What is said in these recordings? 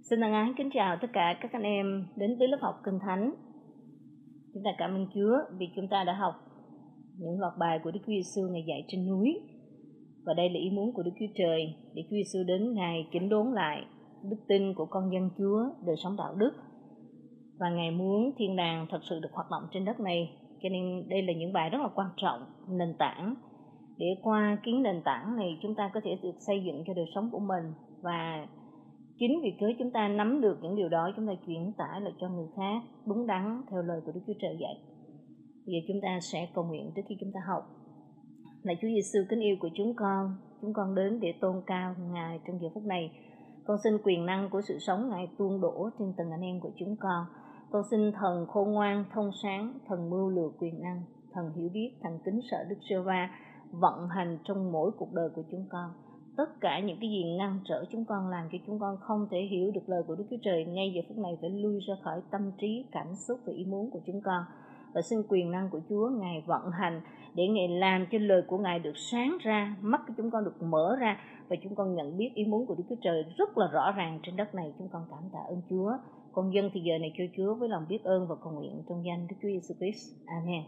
Xin thân ái kính chào tất cả các anh em đến với lớp học Kinh Thánh. Chúng ta cảm ơn Chúa vì chúng ta đã học những loạt bài của Đức Chúa Giêsu Ngài dạy trên núi. Và đây là ý muốn của Đức Chúa Trời để Chúa Giêsu đến Ngài chỉnh đốn lại đức tin của con dân Chúa, đời sống đạo đức. Và Ngài muốn thiên đàng thật sự được hoạt động trên đất này. Cho nên đây là những bài rất là quan trọng, nền tảng. Để qua cái nền tảng này chúng ta có thể được xây dựng cho đời sống của mình. Và chính vì cớ chúng ta nắm được những điều đó, chúng ta chuyển tải lại cho người khác đúng đắn theo lời của Đức Chúa Trời dạy. Bây giờ chúng ta sẽ cầu nguyện trước khi chúng ta học. Lạy Chúa Giêsu kính yêu của chúng con đến để tôn cao Ngài trong giờ phút này. Con xin quyền năng của sự sống Ngài tuôn đổ trên từng anh em của chúng con. Con xin thần khôn ngoan, thông sáng, thần mưu lược quyền năng, thần hiểu biết, thần kính sợ Đức Giê-hô-va vận hành trong mỗi cuộc đời của chúng con. Tất cả những cái gì ngăn trở chúng con làm cho chúng con không thể hiểu được lời của Đức Chúa Trời ngay giờ phút này phải lui ra khỏi tâm trí, cảm xúc và ý muốn của chúng con. Và xin quyền năng của Chúa Ngài vận hành để Ngài làm cho lời của Ngài được sáng ra, mắt của chúng con được mở ra và chúng con nhận biết ý muốn của Đức Chúa Trời rất là rõ ràng trên đất này. Chúng con cảm tạ ơn Chúa. Con dâng thì giờ này cho Chúa với lòng biết ơn và cầu nguyện trong danh Đức Chúa Giêsu Christ. Amen.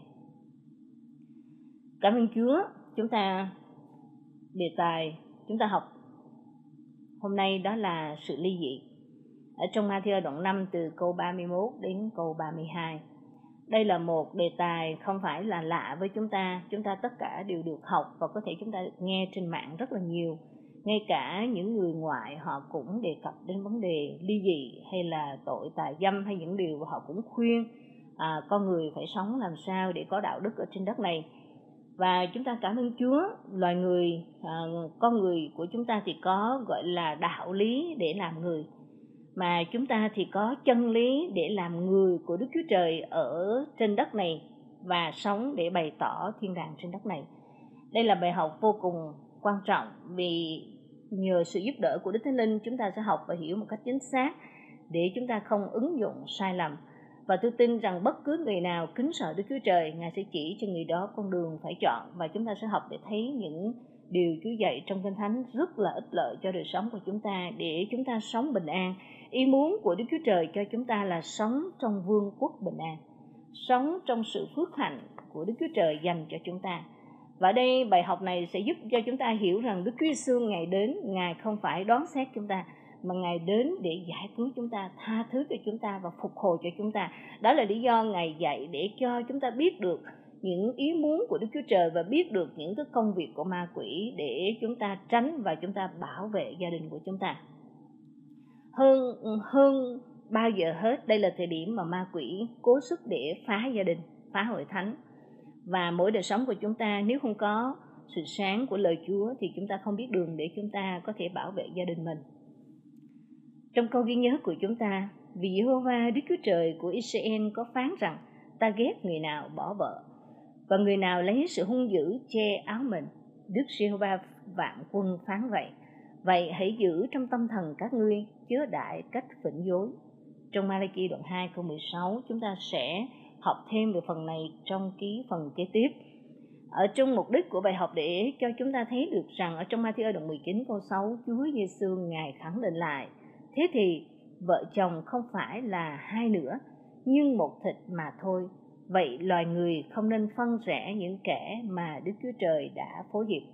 Cảm ơn Chúa. Chúng ta đề tài chúng ta học hôm nay đó là sự ly dị. Ở trong Ma-thi-ơ đoạn 5 từ câu 31 đến câu 32. Đây là một đề tài không phải là lạ với chúng ta tất cả đều được học và có thể chúng ta được nghe trên mạng rất là nhiều. Ngay cả những người ngoại họ cũng đề cập đến vấn đề ly dị hay là tội tà dâm hay những điều họ cũng khuyên con người phải sống làm sao để có đạo đức ở trên đất này. Và chúng ta cảm ơn Chúa, loài người, con người của chúng ta thì có gọi là đạo lý để làm người. Mà chúng ta thì có chân lý để làm người của Đức Chúa Trời ở trên đất này và sống để bày tỏ thiên đàng trên đất này. Đây là bài học vô cùng quan trọng vì nhờ sự giúp đỡ của Đức Thánh Linh chúng ta sẽ học và hiểu một cách chính xác để chúng ta không ứng dụng sai lầm. Và tôi tin rằng bất cứ người nào kính sợ Đức Chúa Trời, Ngài sẽ chỉ cho người đó con đường phải chọn. Và chúng ta sẽ học để thấy những điều Chúa dạy trong Kinh Thánh rất là ích lợi cho đời sống của chúng ta, để chúng ta sống bình an. Ý muốn của Đức Chúa Trời cho chúng ta là sống trong vương quốc bình an, sống trong sự phước hạnh của Đức Chúa Trời dành cho chúng ta. Và đây bài học này sẽ giúp cho chúng ta hiểu rằng Đức Chúa Giêsu Ngài đến, Ngài không phải đoán xét chúng ta, mà Ngài đến để giải cứu chúng ta, tha thứ cho chúng ta và phục hồi cho chúng ta. Đó là lý do Ngài dạy để cho chúng ta biết được những ý muốn của Đức Chúa Trời và biết được những cái công việc của ma quỷ để chúng ta tránh và chúng ta bảo vệ gia đình của chúng ta. Hơn bao giờ hết, đây là thời điểm mà ma quỷ cố sức để phá gia đình, phá hội thánh. Và mỗi đời sống của chúng ta nếu không có sự sáng của lời Chúa thì chúng ta không biết đường để chúng ta có thể bảo vệ gia đình mình. Trong câu ghi nhớ của chúng ta, vì Giê-hô-va Đức Chúa Trời của Israel có phán rằng ta ghét người nào bỏ vợ và người nào lấy sự hung dữ che áo mình. Đức Giê-hô-va vạn quân phán vậy. Vậy hãy giữ trong tâm thần các ngươi, chớ đại cách phỉnh dối. Trong Ma-la-ki đoạn 2 câu 16 chúng ta sẽ học thêm về phần này trong cái phần kế tiếp. Ở trong mục đích của bài học để cho chúng ta thấy được rằng ở trong Ma-thi-ơ đoạn 19 câu 6, Chúa Giêsu Ngài khẳng định lại: thế thì vợ chồng không phải là hai nữa, nhưng một thịt mà thôi. Vậy loài người không nên phân rẽ những kẻ mà Đức Chúa Trời đã phối hiệp.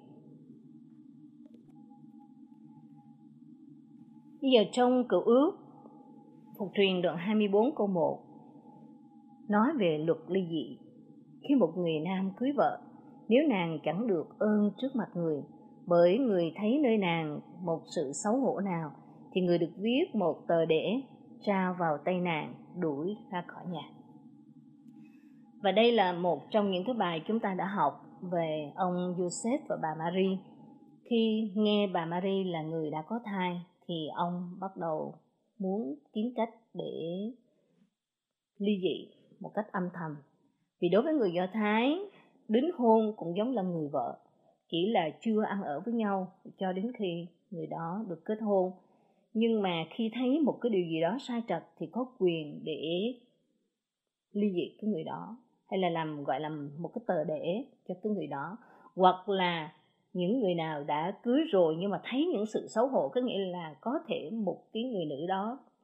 Bây giờ trong Cựu Ước, Phục truyền đoạn 24 câu 1 nói về luật ly dị. Khi một người nam cưới vợ, nếu nàng chẳng được ơn trước mặt người, bởi người thấy nơi nàng một sự xấu hổ nào, thì người được viết một tờ đễ trao vào tay nàng, đuổi ra khỏi nhà. Và đây là một trong những cái bài chúng ta đã học về ông Joseph và bà Marie. Khi nghe bà Marie là người đã có thai thì ông bắt đầu muốn kiếm cách để ly dị một cách âm thầm. Vì đối với người Do Thái, đính hôn cũng giống là người vợ, chỉ là chưa ăn ở với nhau cho đến khi người đó được kết hôn. Nhưng mà khi thấy một cái điều gì đó sai trật thì có quyền để ly dị cái người đó, hay là gọi là một cái tờ đễ cho cái người đó. Hoặc là những người nào đã cưới rồi nhưng mà thấy những sự xấu hổ, có nghĩa là có thể một cái người nữ đó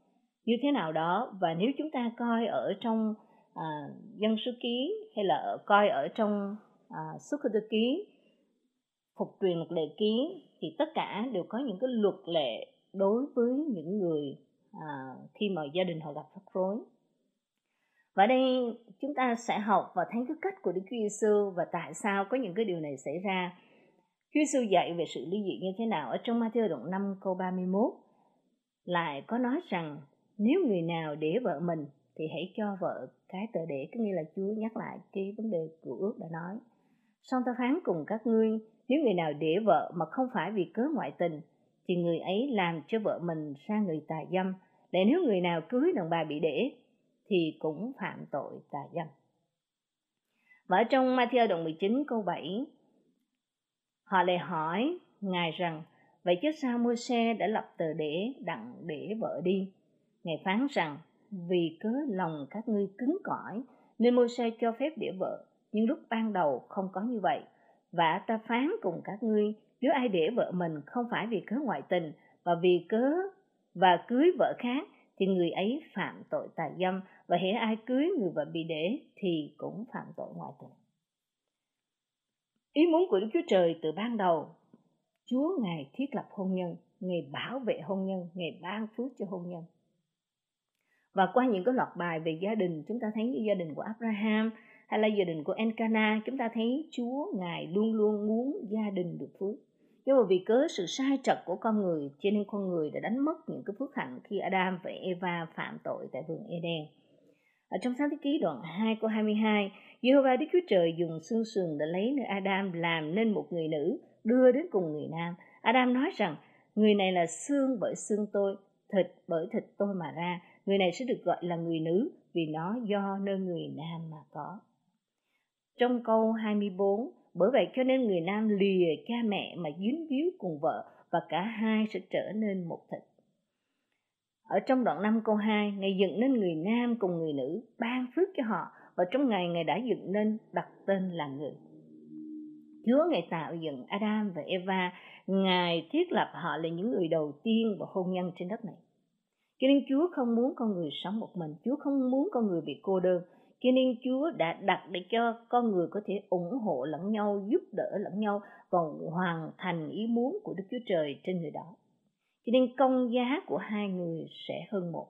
như thế nào đó. Và nếu chúng ta coi ở trong Dân Số Ký, hay là coi ở trong Xuất Cơ Ký, Phục Truyền Luật Lệ Ký, thì tất cả đều có những cái luật lệ đối với những người khi mà gia đình họ gặp rắc rối. Và đây chúng ta sẽ học và thấy cái cách của Đức Chúa Giêsu và tại sao có những cái điều này xảy ra. Chúa Giêsu dạy về sự ly dị như thế nào. Ở trong Ma-thi-ơ đoạn 5 câu 31 lại có nói rằng nếu người nào để vợ mình thì hãy cho vợ cái tờ để, có nghĩa là Chúa nhắc lại cái vấn đề cựu ước đã nói. Song ta phán cùng các ngươi, nếu người nào để vợ mà không phải vì cớ ngoại tình thì người ấy làm cho vợ mình ra người tà dâm. Để nếu người nào cưới đàn bà bị để thì cũng phạm tội tà dâm. Và ở trong Ma-thi-ơ đoạn 19 câu 7, họ lại hỏi Ngài rằng, vậy chứ sao Môi-se đã lập tờ để đặng để vợ đi? Ngài phán rằng, vì cớ lòng các ngươi cứng cỏi nên Môi-se cho phép để vợ, nhưng lúc ban đầu không có như vậy. Và ta phán cùng các ngươi, nếu ai để vợ mình không phải vì cớ ngoại tình và cưới vợ khác thì người ấy phạm tội tà dâm, và hễ ai cưới người vợ bị để thì cũng phạm tội ngoại tình. Ý muốn của Đức Chúa Trời từ ban đầu, Chúa Ngài thiết lập hôn nhân, Ngài bảo vệ hôn nhân, Ngài ban phước cho hôn nhân. Và qua những cái loạt bài về gia đình, chúng ta thấy như gia đình của Abraham hay là gia đình của Elcana, chúng ta thấy Chúa Ngài luôn luôn muốn gia đình được phước. Nhưng mà vì cớ sự sai trật của con người, cho nên con người đã đánh mất những cái phước hạnh khi Adam và Eva phạm tội tại vườn Eden. Ở trong Sáng Thế Ký đoạn 2 câu 22, Giê-hô-va Đức Chúa Trời dùng xương sườn đã lấy nơi Adam làm nên một người nữ, đưa đến cùng người nam. Adam nói rằng, người này là xương bởi xương tôi, thịt bởi thịt tôi mà ra. Người này sẽ được gọi là người nữ vì nó do nơi người nam mà có. Trong câu 24, bởi vậy cho nên người nam lìa cha mẹ mà dính víu cùng vợ, và cả hai sẽ trở nên một thịt. Ở trong đoạn 5 câu 2, Ngài dựng nên người nam cùng người nữ, ban phước cho họ, và trong ngày Ngài đã dựng nên đặt tên là người. Chúa Ngài tạo dựng Adam và Eva, Ngài thiết lập họ là những người đầu tiên vào hôn nhân trên đất này. Cho nên Chúa không muốn con người sống một mình, Chúa không muốn con người bị cô đơn. Cho nên Chúa đã đặt để cho con người có thể ủng hộ lẫn nhau, giúp đỡ lẫn nhau và hoàn thành ý muốn của Đức Chúa Trời trên người đó. Cho nên công giá của hai người sẽ hơn một.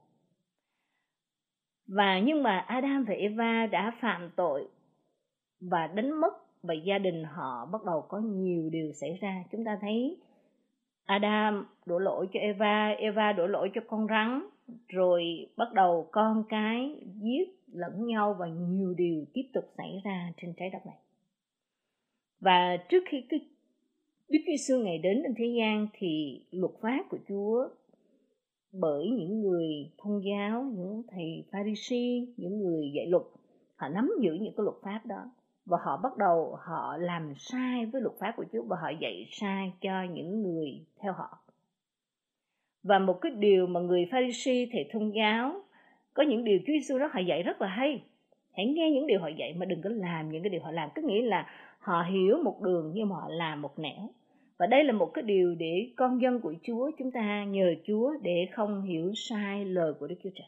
Nhưng mà Adam và Eva đã phạm tội và đánh mất, và gia đình họ bắt đầu có nhiều điều xảy ra. Chúng ta thấy Adam đổ lỗi cho Eva, Eva đổ lỗi cho con rắn, rồi bắt đầu con cái giết lẫn nhau và nhiều điều tiếp tục xảy ra trên trái đất này. Và trước khi Đức Chúa Giêsu Ngài đến trên thế gian thì luật pháp của Chúa bởi những người thông giáo, những thầy Pha-ri-si, những người dạy luật, họ nắm giữ những cái luật pháp đó và họ bắt đầu họ làm sai với luật pháp của Chúa và họ dạy sai cho những người theo họ. Và một cái điều mà người Pha-ri-si, thầy thông giáo, có những điều Chúa Giêsu đó họ dạy rất là hay. Hãy nghe những điều họ dạy mà đừng có làm những cái điều họ làm. Có nghĩa là họ hiểu một đường nhưng mà họ làm một nẻo. Và đây là một cái điều để con dân của Chúa, chúng ta nhờ Chúa để không hiểu sai lời của Đức Chúa Trời.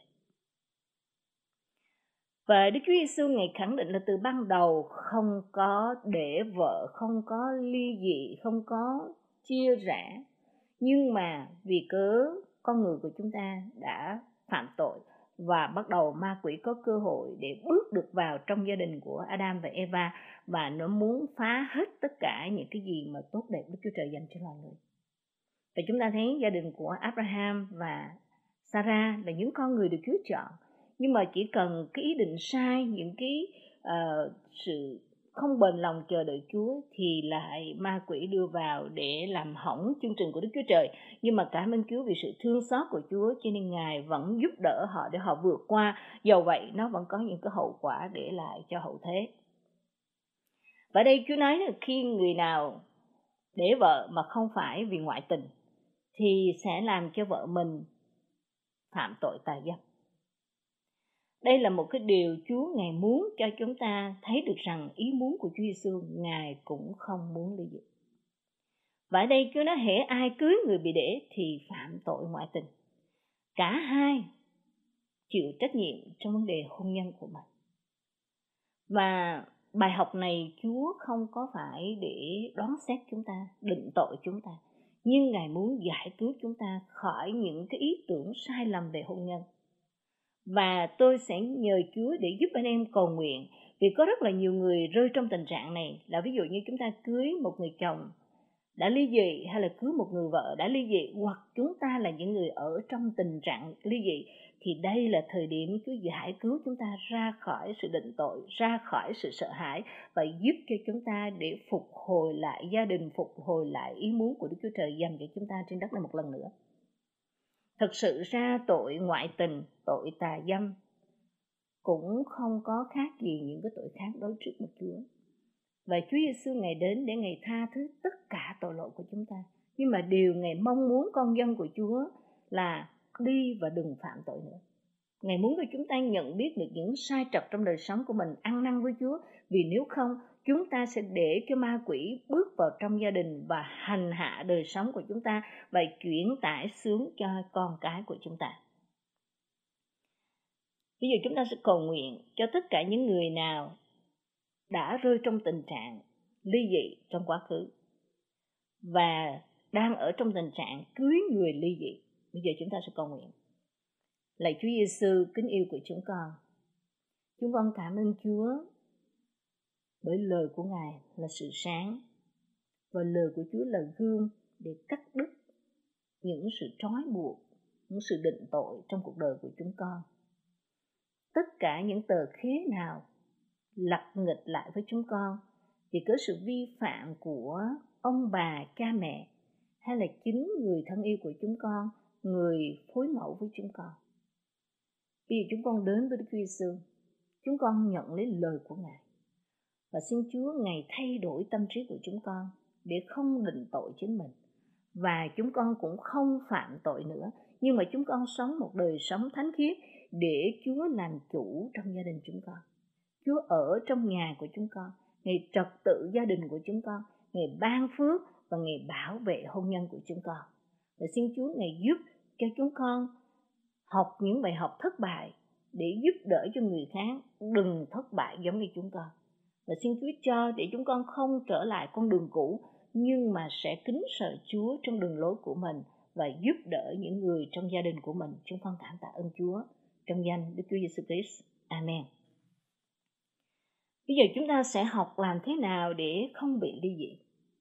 Và Đức Chúa Giêsu Ngài khẳng định là từ ban đầu không có để vợ, không có ly dị, không có chia rẽ. Nhưng mà vì cớ con người của chúng ta đã phạm tội và bắt đầu ma quỷ có cơ hội để bước được vào trong gia đình của Adam và Eva, và nó muốn phá hết tất cả những cái gì mà tốt đẹp Đức Chúa Trời dành cho loài người. Và chúng ta thấy gia đình của Abraham và Sarah là những con người được Chúa chọn, nhưng mà chỉ cần cái ý định sai, những cái sự không bền lòng chờ đợi Chúa thì lại ma quỷ đưa vào để làm hỏng chương trình của Đức Chúa Trời. Nhưng mà cảm ơn Chúa vì sự thương xót của Chúa, cho nên Ngài vẫn giúp đỡ họ để họ vượt qua. Dầu vậy nó vẫn có những cái hậu quả để lại cho hậu thế. Và đây Chúa nói là khi người nào để vợ mà không phải vì ngoại tình thì sẽ làm cho vợ mình phạm tội tà dâm. Đây là một cái điều Chúa Ngài muốn cho chúng ta thấy được rằng ý muốn của Chúa Giêsu Ngài cũng không muốn ly dị. Và ở đây Chúa nói hễ ai cưới người bị để thì phạm tội ngoại tình. Cả hai chịu trách nhiệm trong vấn đề hôn nhân của mình. Và bài học này Chúa không có phải để đoán xét chúng ta, định tội chúng ta, nhưng Ngài muốn giải cứu chúng ta khỏi những cái ý tưởng sai lầm về hôn nhân. Và tôi sẽ nhờ Chúa để giúp anh em cầu nguyện, vì có rất là nhiều người rơi trong tình trạng này, là ví dụ như chúng ta cưới một người chồng đã ly dị, hay là cưới một người vợ đã ly dị, hoặc chúng ta là những người ở trong tình trạng ly dị, thì đây là thời điểm Chúa giải cứu chúng ta ra khỏi sự định tội, ra khỏi sự sợ hãi, và giúp cho chúng ta để phục hồi lại gia đình, phục hồi lại ý muốn của Đức Chúa Trời dành cho chúng ta trên đất này một lần nữa. Thật sự ra tội ngoại tình, tội tà dâm cũng không có khác gì những cái tội khác đối trước mặt Chúa. Và Chúa Giêsu Ngài đến để Ngài tha thứ tất cả tội lỗi của chúng ta. Nhưng mà điều Ngài mong muốn con dân của Chúa là đi và đừng phạm tội nữa. Ngài muốn cho chúng ta nhận biết được những sai trật trong đời sống của mình, ăn năn với Chúa. Vì nếu không, chúng ta sẽ để cho ma quỷ bước vào trong gia đình và hành hạ đời sống của chúng ta, và chuyển tải xuống cho con cái của chúng ta. Bây giờ chúng ta sẽ cầu nguyện cho tất cả những người nào đã rơi trong tình trạng ly dị trong quá khứ và đang ở trong tình trạng cưới người ly dị. Bây giờ chúng ta sẽ cầu nguyện. Lạy Chúa Giêsu kính yêu của chúng con cảm ơn Chúa bởi lời của Ngài là sự sáng, và lời của Chúa là gương để cắt đứt những sự trói buộc, những sự định tội trong cuộc đời của chúng con. Tất cả những tờ khế nào lặp nghịch lại với chúng con vì có sự vi phạm của ông bà, cha mẹ, hay là chính người thân yêu của chúng con, người phối ngẫu với chúng con. Bây giờ chúng con đến với Đức Chúa Giêsu, chúng con nhận lấy lời của Ngài và xin Chúa Ngài thay đổi tâm trí của chúng con để không định tội chính mình, và chúng con cũng không phạm tội nữa, nhưng mà chúng con sống một đời sống thánh khiết để Chúa làm chủ trong gia đình chúng con. Chúa ở trong nhà của chúng con, Ngài trật tự gia đình của chúng con, Ngài ban phước và Ngài bảo vệ hôn nhân của chúng con. Và xin Chúa Ngài giúp cho chúng con học những bài học thất bại để giúp đỡ cho người khác đừng thất bại giống như chúng con. Và xin Chúa cho để chúng con không trở lại con đường cũ, nhưng mà sẽ kính sợ Chúa trong đường lối của mình và giúp đỡ những người trong gia đình của mình. Chúng con cảm tạ ơn Chúa trong danh Đức Chúa Giêsu Christ. Amen. Bây giờ chúng ta sẽ học làm thế nào để không bị ly dị.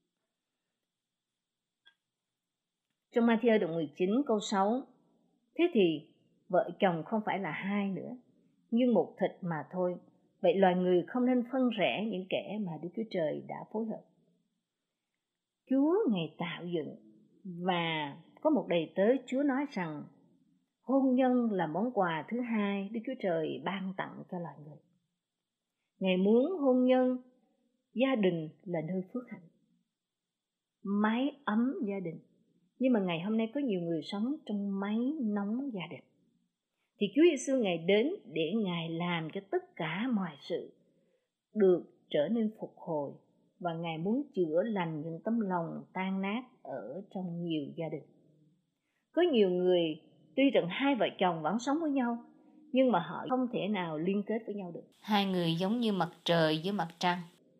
Trong Ma-thi-ơ đoạn 19 câu 6, thế thì vợ chồng không phải là hai nữa, nhưng một thịt mà thôi. Vậy loài người không nên phân rẽ những kẻ mà Đức Chúa Trời đã phối hợp. Chúa Ngài tạo dựng, và có một đầy tớ Chúa nói rằng hôn nhân là món quà thứ hai Đức Chúa Trời ban tặng cho loài người. Ngài muốn hôn nhân, gia đình là nơi phước hạnh, mái ấm gia đình. Nhưng mà ngày hôm nay có nhiều người sống trong máy nóng gia đình. Thì Chúa Giêsu Ngài đến để Ngài làm cho tất cả mọi sự được trở nên phục hồi, và Ngài muốn chữa lành những tấm lòng tan nát ở trong nhiều gia đình. Có nhiều người tuy rằng hai vợ chồng vẫn sống với nhau, nhưng mà họ không thể nào liên kết với nhau được. Hai người giống như mặt trời với mặt trăng.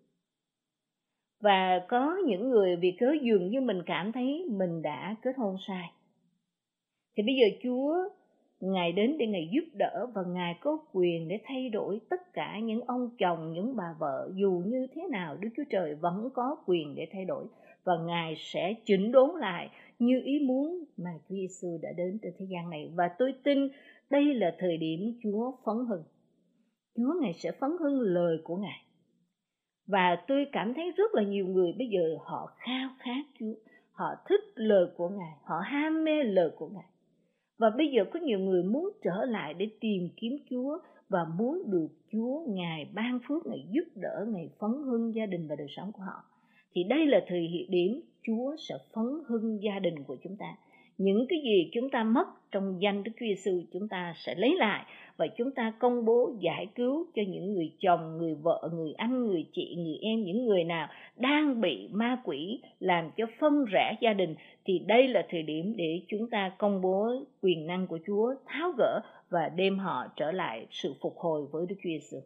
Và có những người vì cớ dường như mình cảm thấy mình đã kết hôn sai. Thì bây giờ Chúa Ngài đến để Ngài giúp đỡ, và Ngài có quyền để thay đổi tất cả những ông chồng, những bà vợ. Dù như thế nào Đức Chúa Trời vẫn có quyền để thay đổi, và Ngài sẽ chỉnh đốn lại như ý muốn mà Chúa Giêsu đã đến trên thế gian này. Và tôi tin đây là thời điểm Chúa phấn hưng. Chúa Ngài sẽ phấn hưng lời của Ngài. Và tôi cảm thấy rất là nhiều người bây giờ họ khao khát Chúa, họ thích lời của Ngài, họ ham mê lời của Ngài. Và bây giờ có nhiều người muốn trở lại để tìm kiếm Chúa và muốn được Chúa Ngài ban phước, Ngài giúp đỡ, Ngài phấn hưng gia đình và đời sống của họ. Thì đây là thời điểm Chúa sẽ phấn hưng gia đình của chúng ta. Những cái gì chúng ta mất trong danh Đức Chúa Giêsu chúng ta sẽ lấy lại, và chúng ta công bố giải cứu cho những người chồng, người vợ, người anh, người chị, người em, những người nào đang bị ma quỷ làm cho phân rẽ gia đình. Thì đây là thời điểm để chúng ta công bố quyền năng của Chúa, tháo gỡ và đem họ trở lại sự phục hồi với Đức Chúa Giêsu.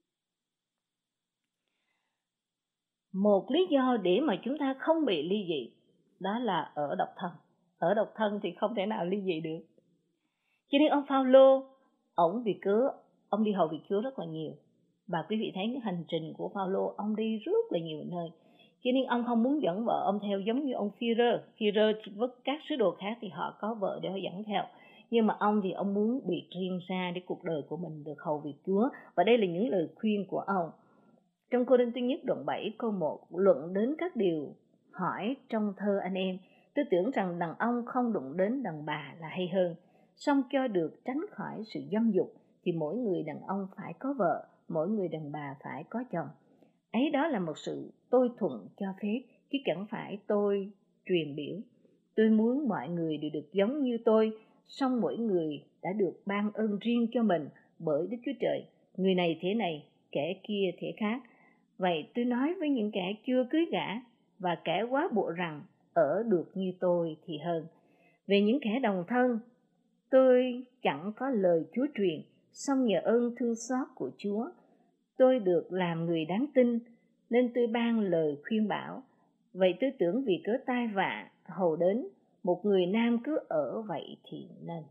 Một lý do để mà chúng ta không bị ly dị đó là ở độc thân. Ở độc thân thì không thể nào ly dị được. Cho nên ông Phaolô, ổng vì cớ ông đi hầu việc Chúa rất là nhiều. Và quý vị thấy cái hành trình của Phaolô, ông đi rất là nhiều nơi. Cho nên ông không muốn dẫn vợ ông theo giống như ông Phi-rơ với các sứ đồ khác thì họ có vợ để họ dẫn theo. Nhưng mà ông thì ông muốn biệt riêng ra để cuộc đời của mình được hầu việc Chúa. Và đây là những lời khuyên của ông. Trong Cô-rinh-tô nhất đoạn 7 câu 1 luận đến các điều hỏi trong thơ anh em. Tôi tưởng rằng đàn ông không đụng đến đàn bà là hay hơn. Song cho được tránh khỏi sự dâm dục thì mỗi người đàn ông phải có vợ, mỗi người đàn bà phải có chồng. Ấy đó là một sự tôi thuận cho phép, chứ chẳng phải tôi truyền biểu. Tôi muốn mọi người đều được giống như tôi, song mỗi người đã được ban ơn riêng cho mình bởi Đức Chúa Trời. Người này thế này, kẻ kia thế khác. Vậy tôi nói với những kẻ chưa cưới gả và kẻ quá bộ rằng ở được như tôi thì hơn. Về những kẻ đồng thân, tôi chẳng có lời Chúa truyền, song nhờ ơn thương xót của Chúa, tôi được làm người đáng tin, nên tôi ban lời khuyên bảo. Vậy tôi tưởng vì cớ tai vạ hầu đến, một người nam cứ ở vậy thì nên.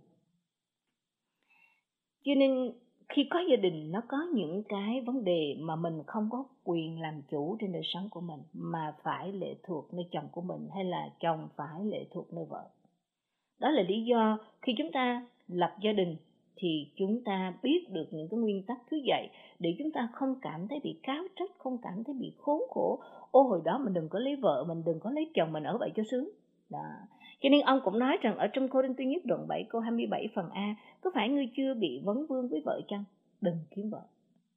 Cho nên khi có gia đình nó có những cái vấn đề mà mình không có quyền làm chủ trên đời sống của mình, mà phải lệ thuộc nơi chồng của mình, hay là chồng phải lệ thuộc nơi vợ. Đó là lý do khi chúng ta lập gia đình thì chúng ta biết được những cái nguyên tắc cứ dạy để chúng ta không cảm thấy bị cáo trách, không cảm thấy bị khốn khổ. Ô hồi đó mình đừng có lấy vợ, mình đừng có lấy chồng, mình ở vậy cho sướng. Đó. Cho nên ông cũng nói rằng ở trong Cô-rinh-tô nhất đoạn 7 câu 27 phần A, có phải ngươi chưa bị vấn vương với vợ chăng? Đừng kiếm vợ.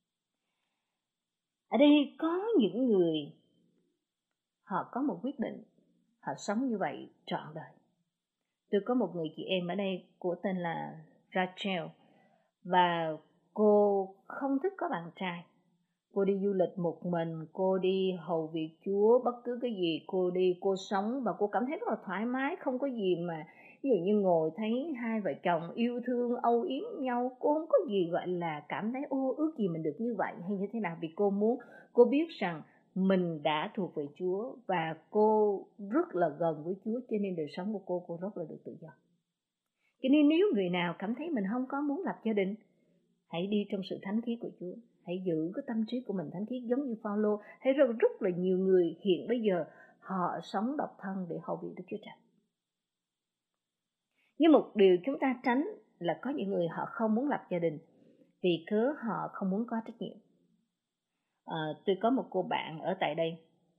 Ở đây có những người họ có một quyết định, họ sống như vậy trọn đời. Tôi có một người chị em ở đây, cô tên là Rachel, và cô không thích có bạn trai. Cô đi du lịch một mình, cô đi hầu việc Chúa, bất cứ cái gì cô đi, cô sống và cô cảm thấy rất là thoải mái, không có gì mà ví dụ như ngồi thấy hai vợ chồng yêu thương âu yếm nhau, cô không có gì gọi là cảm thấy ô ước gì mình được như vậy hay như thế nào, vì cô biết rằng mình đã thuộc về Chúa và cô rất là gần với Chúa, cho nên đời sống của cô rất là được tự do. Cho nên nếu người nào cảm thấy mình không có muốn lập gia đình, hãy đi trong sự thánh khí của Chúa, hãy giữ cái tâm trí của mình thánh khiết giống như Phaolô. Hay rất là nhiều người hiện bây giờ họ sống độc thân để hầu việc Đức Chúa Trời. Nhưng một điều chúng ta tránh là có những người họ không muốn lập gia đình vì cớ họ không muốn có trách nhiệm. Tôi có một cô bạn ở tại đây,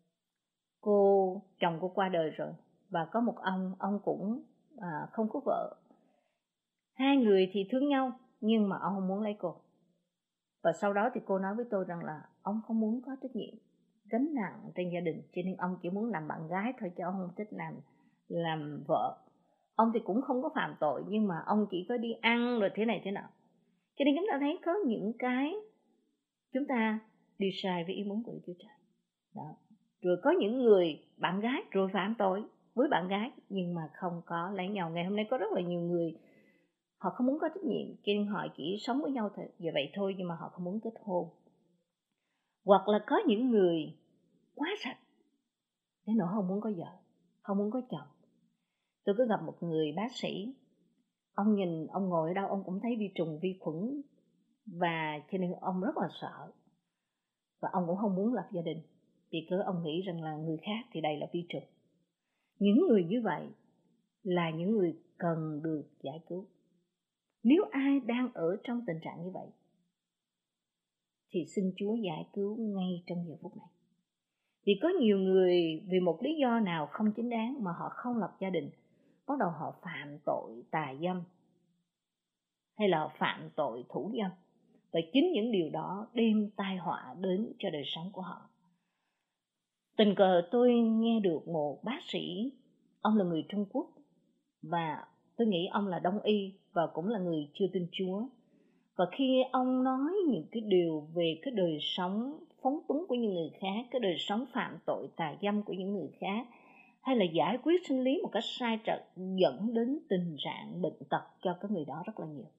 chồng cô qua đời rồi, và có một ông cũng không có vợ. Hai người thì thương nhau nhưng mà ông không muốn lấy cô. Và sau đó thì cô nói với tôi rằng là ông không muốn có trách nhiệm, gánh nặng trên gia đình, cho nên ông chỉ muốn làm bạn gái thôi, chứ ông không thích làm vợ. Ông thì cũng không có phạm tội, nhưng mà ông chỉ có đi ăn rồi thế này thế nọ. Cho nên chúng ta thấy có những cái chúng ta đi sai với ý muốn của Đức Chúa Trời. Đó. Rồi có những người bạn gái rồi phạm tội với bạn gái nhưng mà không có lấy nhau. Ngày hôm nay có rất là nhiều người họ không muốn có trách nhiệm, cho nên họ chỉ sống với nhau như vậy thôi, nhưng mà họ không muốn kết hôn. Hoặc là có những người quá sạch đến nỗi không muốn có vợ, không muốn có chồng. Tôi có gặp một người bác sĩ, ông nhìn ông ngồi ở đâu ông cũng thấy vi trùng vi khuẩn, và cho nên ông rất là sợ, và ông cũng không muốn lập gia đình vì cớ ông nghĩ rằng là người khác thì đây là vi trùng. Những người như vậy là những người cần được giải cứu. Nếu ai đang ở trong tình trạng như vậy thì xin Chúa giải cứu ngay trong giờ phút này. Vì có nhiều người vì một lý do nào không chính đáng mà họ không lập gia đình, bắt đầu họ phạm tội tà dâm hay là phạm tội thủ dâm, và chính những điều đó đem tai họa đến cho đời sống của họ. Tình cờ tôi nghe được một bác sĩ, ông là người Trung Quốc, và tôi nghĩ ông là Đông Y và cũng là người chưa tin Chúa. Và khi ông nói những cái điều về cái đời sống phóng túng của những người khác, cái đời sống phạm tội tà dâm của những người khác, hay là giải quyết sinh lý một cách sai trật, dẫn đến tình trạng bệnh tật cho cái người đó rất là nhiều.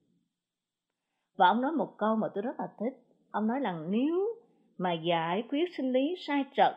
Và ông nói một câu mà tôi rất là thích. Ông nói là nếu mà giải quyết sinh lý sai trật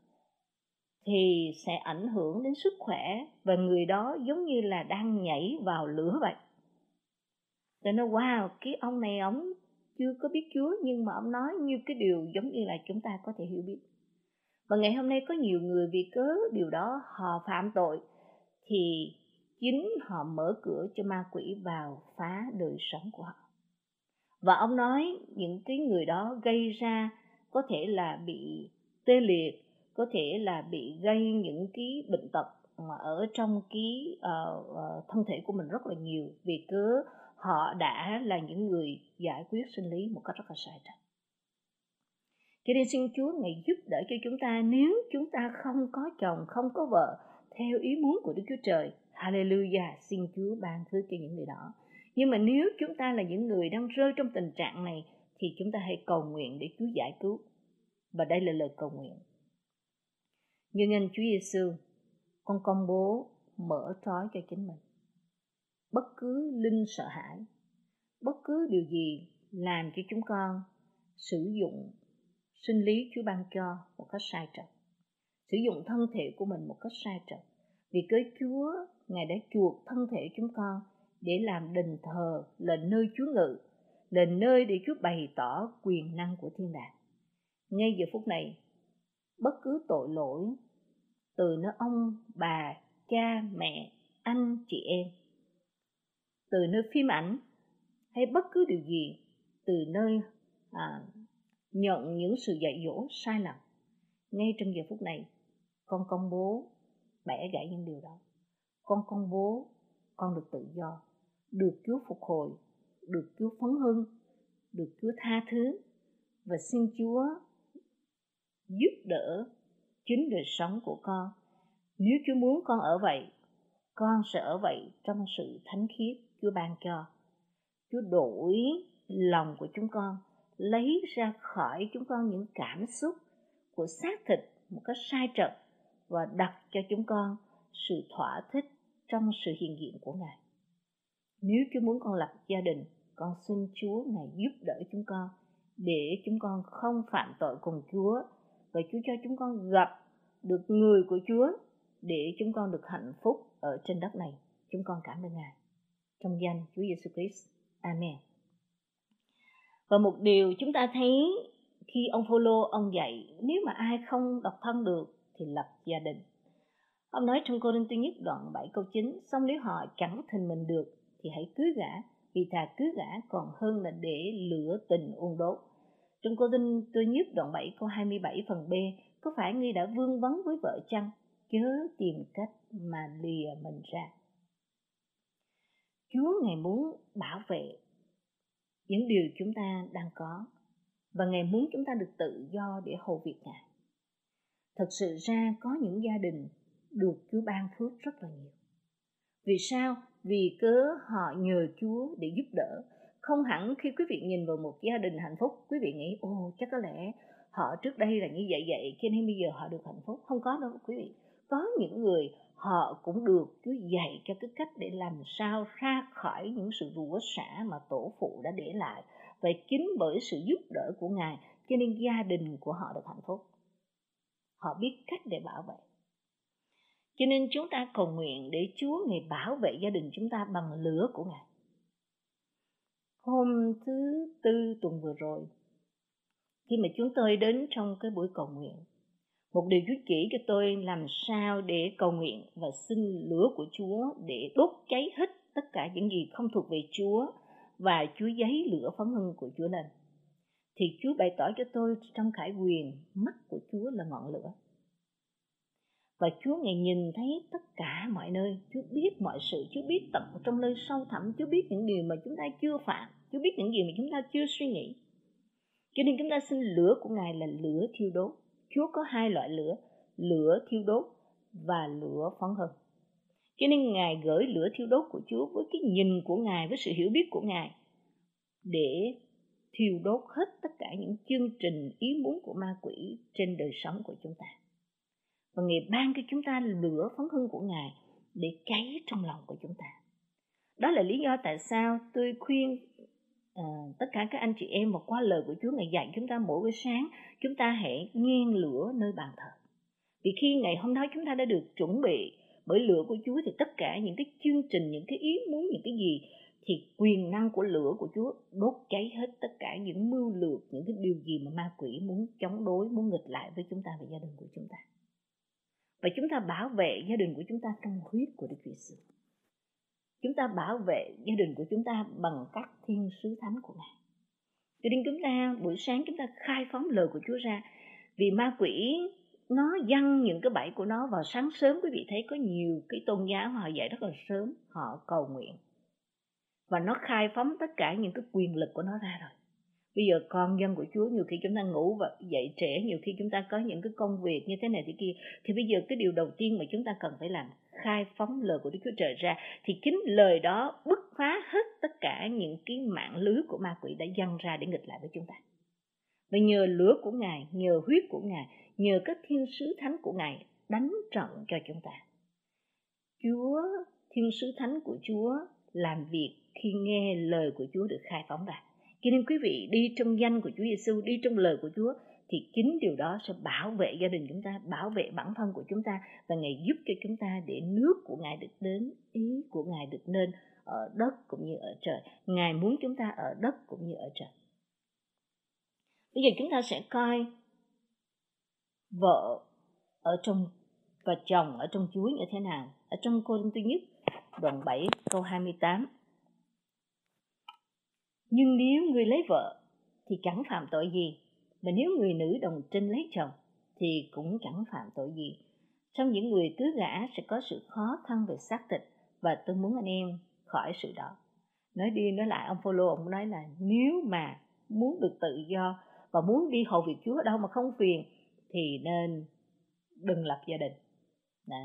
thì sẽ ảnh hưởng đến sức khỏe, và người đó giống như là đang nhảy vào lửa vậy. Tôi nói wow, cái ông này ông chưa có biết Chúa, nhưng mà ông nói như cái điều giống như là chúng ta có thể hiểu biết. Và ngày hôm nay có nhiều người vì cớ điều đó họ phạm tội, thì chính họ mở cửa cho ma quỷ vào phá đời sống của họ. Và ông nói những cái người đó gây ra có thể là bị tê liệt, có thể là bị gây những cái bệnh tật mà ở trong cái thân thể của mình rất là nhiều, vì cớ họ đã là những người giải quyết sinh lý một cách rất là sai trái. Cho nên xin Chúa Ngài giúp đỡ cho chúng ta, nếu chúng ta không có chồng, không có vợ, theo ý muốn của Đức Chúa Trời. Hallelujah, xin Chúa ban phước cho những người đó. Nhưng mà nếu chúng ta là những người đang rơi trong tình trạng này, thì chúng ta hãy cầu nguyện để Chúa giải cứu. Và đây là lời cầu nguyện. Như nhân Chúa Giêsu, con công bố mở trói cho chính mình. Bất cứ linh sợ hãi, bất cứ điều gì làm cho chúng con sử dụng sinh lý Chúa ban cho một cách sai trật, sử dụng thân thể của mình một cách sai trật, vì cớ Chúa Ngài đã chuộc thân thể chúng con để làm đền thờ, là nơi Chúa ngự, là nơi để Chúa bày tỏ quyền năng của thiên đàng. Ngay giờ phút này, bất cứ tội lỗi từ nơi ông, bà, cha, mẹ, anh, chị em, từ nơi phim ảnh, hay bất cứ điều gì từ nơi nhận những sự dạy dỗ sai lầm, ngay trong giờ phút này, con công bố bẻ gãy những điều đó. Con công bố con được tự do, được Chúa phục hồi, được Chúa phấn hưng, được Chúa tha thứ, và xin Chúa giúp đỡ chính đời sống của con. Nếu Chúa muốn con ở vậy, con sẽ ở vậy trong sự thánh khiết Chúa ban cho. Chúa đổi lòng của chúng con, lấy ra khỏi chúng con những cảm xúc của xác thịt một cách sai trật, và đặt cho chúng con sự thỏa thích trong sự hiện diện của Ngài. Nếu Chúa muốn con lập gia đình, con xin Chúa Ngài giúp đỡ chúng con để chúng con không phạm tội cùng Chúa, và Chúa cho chúng con gặp được người của Chúa để chúng con được hạnh phúc ở trên đất này. Chúng con cảm ơn Ngài. Trong danh Chúa Giêsu Christ. Amen. Và một điều chúng ta thấy khi ông Phaolô ông dạy, nếu mà ai không độc thân được thì lập gia đình. Ông nói trong Cô-rinh-tô nhất đoạn 7 câu 9, xong nếu họ chẳng thành mình được thì hãy cưới gả, vì thà cưới gả còn hơn là để lửa tình ôn đốt. Trong Cô-rinh-tô nhất đoạn 7 câu 27 phần B, có phải ngươi đã vương vấn với vợ chăng? Chớ tìm cách mà lìa mình ra. Chúa Ngài muốn bảo vệ những điều chúng ta đang có, và Ngài muốn chúng ta được tự do để hầu việc Ngài. Thật sự ra có những gia đình được Chúa ban phước rất là nhiều. Vì sao? Vì cớ họ nhờ Chúa để giúp đỡ. Không hẳn khi quý vị nhìn vào một gia đình hạnh phúc, quý vị nghĩ chắc có lẽ họ trước đây là như vậy cho nên bây giờ họ được hạnh phúc. Không có đâu quý vị. Có những người họ cũng được Chúa dạy cho cái cách để làm sao ra khỏi những sự rủa xả mà tổ phụ đã để lại. Và chính bởi sự giúp đỡ của Ngài cho nên gia đình của họ được hạnh phúc. Họ biết cách để bảo vệ. Cho nên chúng ta cầu nguyện để Chúa Ngài bảo vệ gia đình chúng ta bằng lửa của Ngài. Hôm thứ Tư tuần vừa rồi, khi mà chúng tôi đến trong cái buổi cầu nguyện, một điều Chúa chỉ cho tôi làm sao để cầu nguyện và xin lửa của Chúa để đốt cháy hết tất cả những gì không thuộc về Chúa, và Chúa giấy lửa phấn hưng của Chúa lên. Thì Chúa bày tỏ cho tôi trong khải huyền, mắt của Chúa là ngọn lửa. Và Chúa Ngài nhìn thấy tất cả mọi nơi, Chúa biết mọi sự, Chúa biết tận trong nơi sâu thẳm, Chúa biết những điều mà chúng ta chưa phạm, Chúa biết những gì mà chúng ta chưa suy nghĩ. Cho nên chúng ta xin lửa của Ngài là lửa thiêu đốt. Chúa có hai loại lửa, lửa thiêu đốt và lửa phấn hưng. Cho nên Ngài gửi lửa thiêu đốt của Chúa với cái nhìn của Ngài, với sự hiểu biết của Ngài, để thiêu đốt hết tất cả những chương trình ý muốn của ma quỷ trên đời sống của chúng ta. Và Ngài ban cho chúng ta lửa phấn hưng của Ngài để cháy trong lòng của chúng ta. Đó là lý do tại sao tôi khuyên tất cả các anh chị em, và qua lời của Chúa Ngài dạy chúng ta mỗi buổi sáng, chúng ta hãy nhen lửa nơi bàn thờ. Vì khi ngày hôm đó chúng ta đã được chuẩn bị bởi lửa của Chúa, thì tất cả những cái chương trình, những cái ý muốn, những cái gì, thì quyền năng của lửa của Chúa đốt cháy hết tất cả những mưu lược, những cái điều gì mà ma quỷ muốn chống đối, muốn nghịch lại với chúng ta và gia đình của chúng ta. Và chúng ta bảo vệ gia đình của chúng ta trong huyết của Đức Giêsu. Chúng ta bảo vệ gia đình của chúng ta bằng các thiên sứ thánh của Ngài. Cho nên chúng ta buổi sáng chúng ta khai phóng lời của Chúa ra. Vì ma quỷ nó giăng những cái bẫy của nó vào sáng sớm. Quý vị thấy có nhiều cái tôn giáo họ dậy rất là sớm, họ cầu nguyện, và nó khai phóng tất cả những cái quyền lực của nó ra rồi. Bây giờ con dân của Chúa, nhiều khi chúng ta ngủ và dậy trễ, nhiều khi chúng ta có những cái công việc như thế này thế kia, thì bây giờ cái điều đầu tiên mà chúng ta cần phải làm, khai phóng lời của Đức Chúa Trời ra, thì chính lời đó bứt phá hết tất cả những cái mạng lưới của ma quỷ đã giăng ra để nghịch lại với chúng ta. Và nhờ lửa của Ngài, nhờ huyết của Ngài, nhờ các thiên sứ thánh của Ngài đánh trận cho chúng ta. Chúa, thiên sứ thánh của Chúa làm việc khi nghe lời của Chúa được khai phóng ra. Cho nên quý vị đi trong danh của Chúa Giêsu, đi trong lời của Chúa, thì chính điều đó sẽ bảo vệ gia đình chúng ta, bảo vệ bản thân của chúng ta, và Ngài giúp cho chúng ta để nước của Ngài được đến, ý của Ngài được nên ở đất cũng như ở trời. Ngài muốn chúng ta ở đất cũng như ở trời. Bây giờ chúng ta sẽ coi vợ ở trong và chồng ở trong Chúa như thế nào. Ở trong Cô-rinh-tô nhất đoạn 7 câu 28. Nhưng nếu người lấy vợ thì chẳng phạm tội gì, mà nếu người nữ đồng trinh lấy chồng thì cũng chẳng phạm tội gì. Song những người cưới gả sẽ có sự khó khăn về xác thịt, và tôi muốn anh em khỏi sự đó. Nói đi nói lại, ông Phaolô ông nói là nếu mà muốn được tự do và muốn đi hầu việc Chúa ở đâu mà không phiền, thì nên đừng lập gia đình. Đó.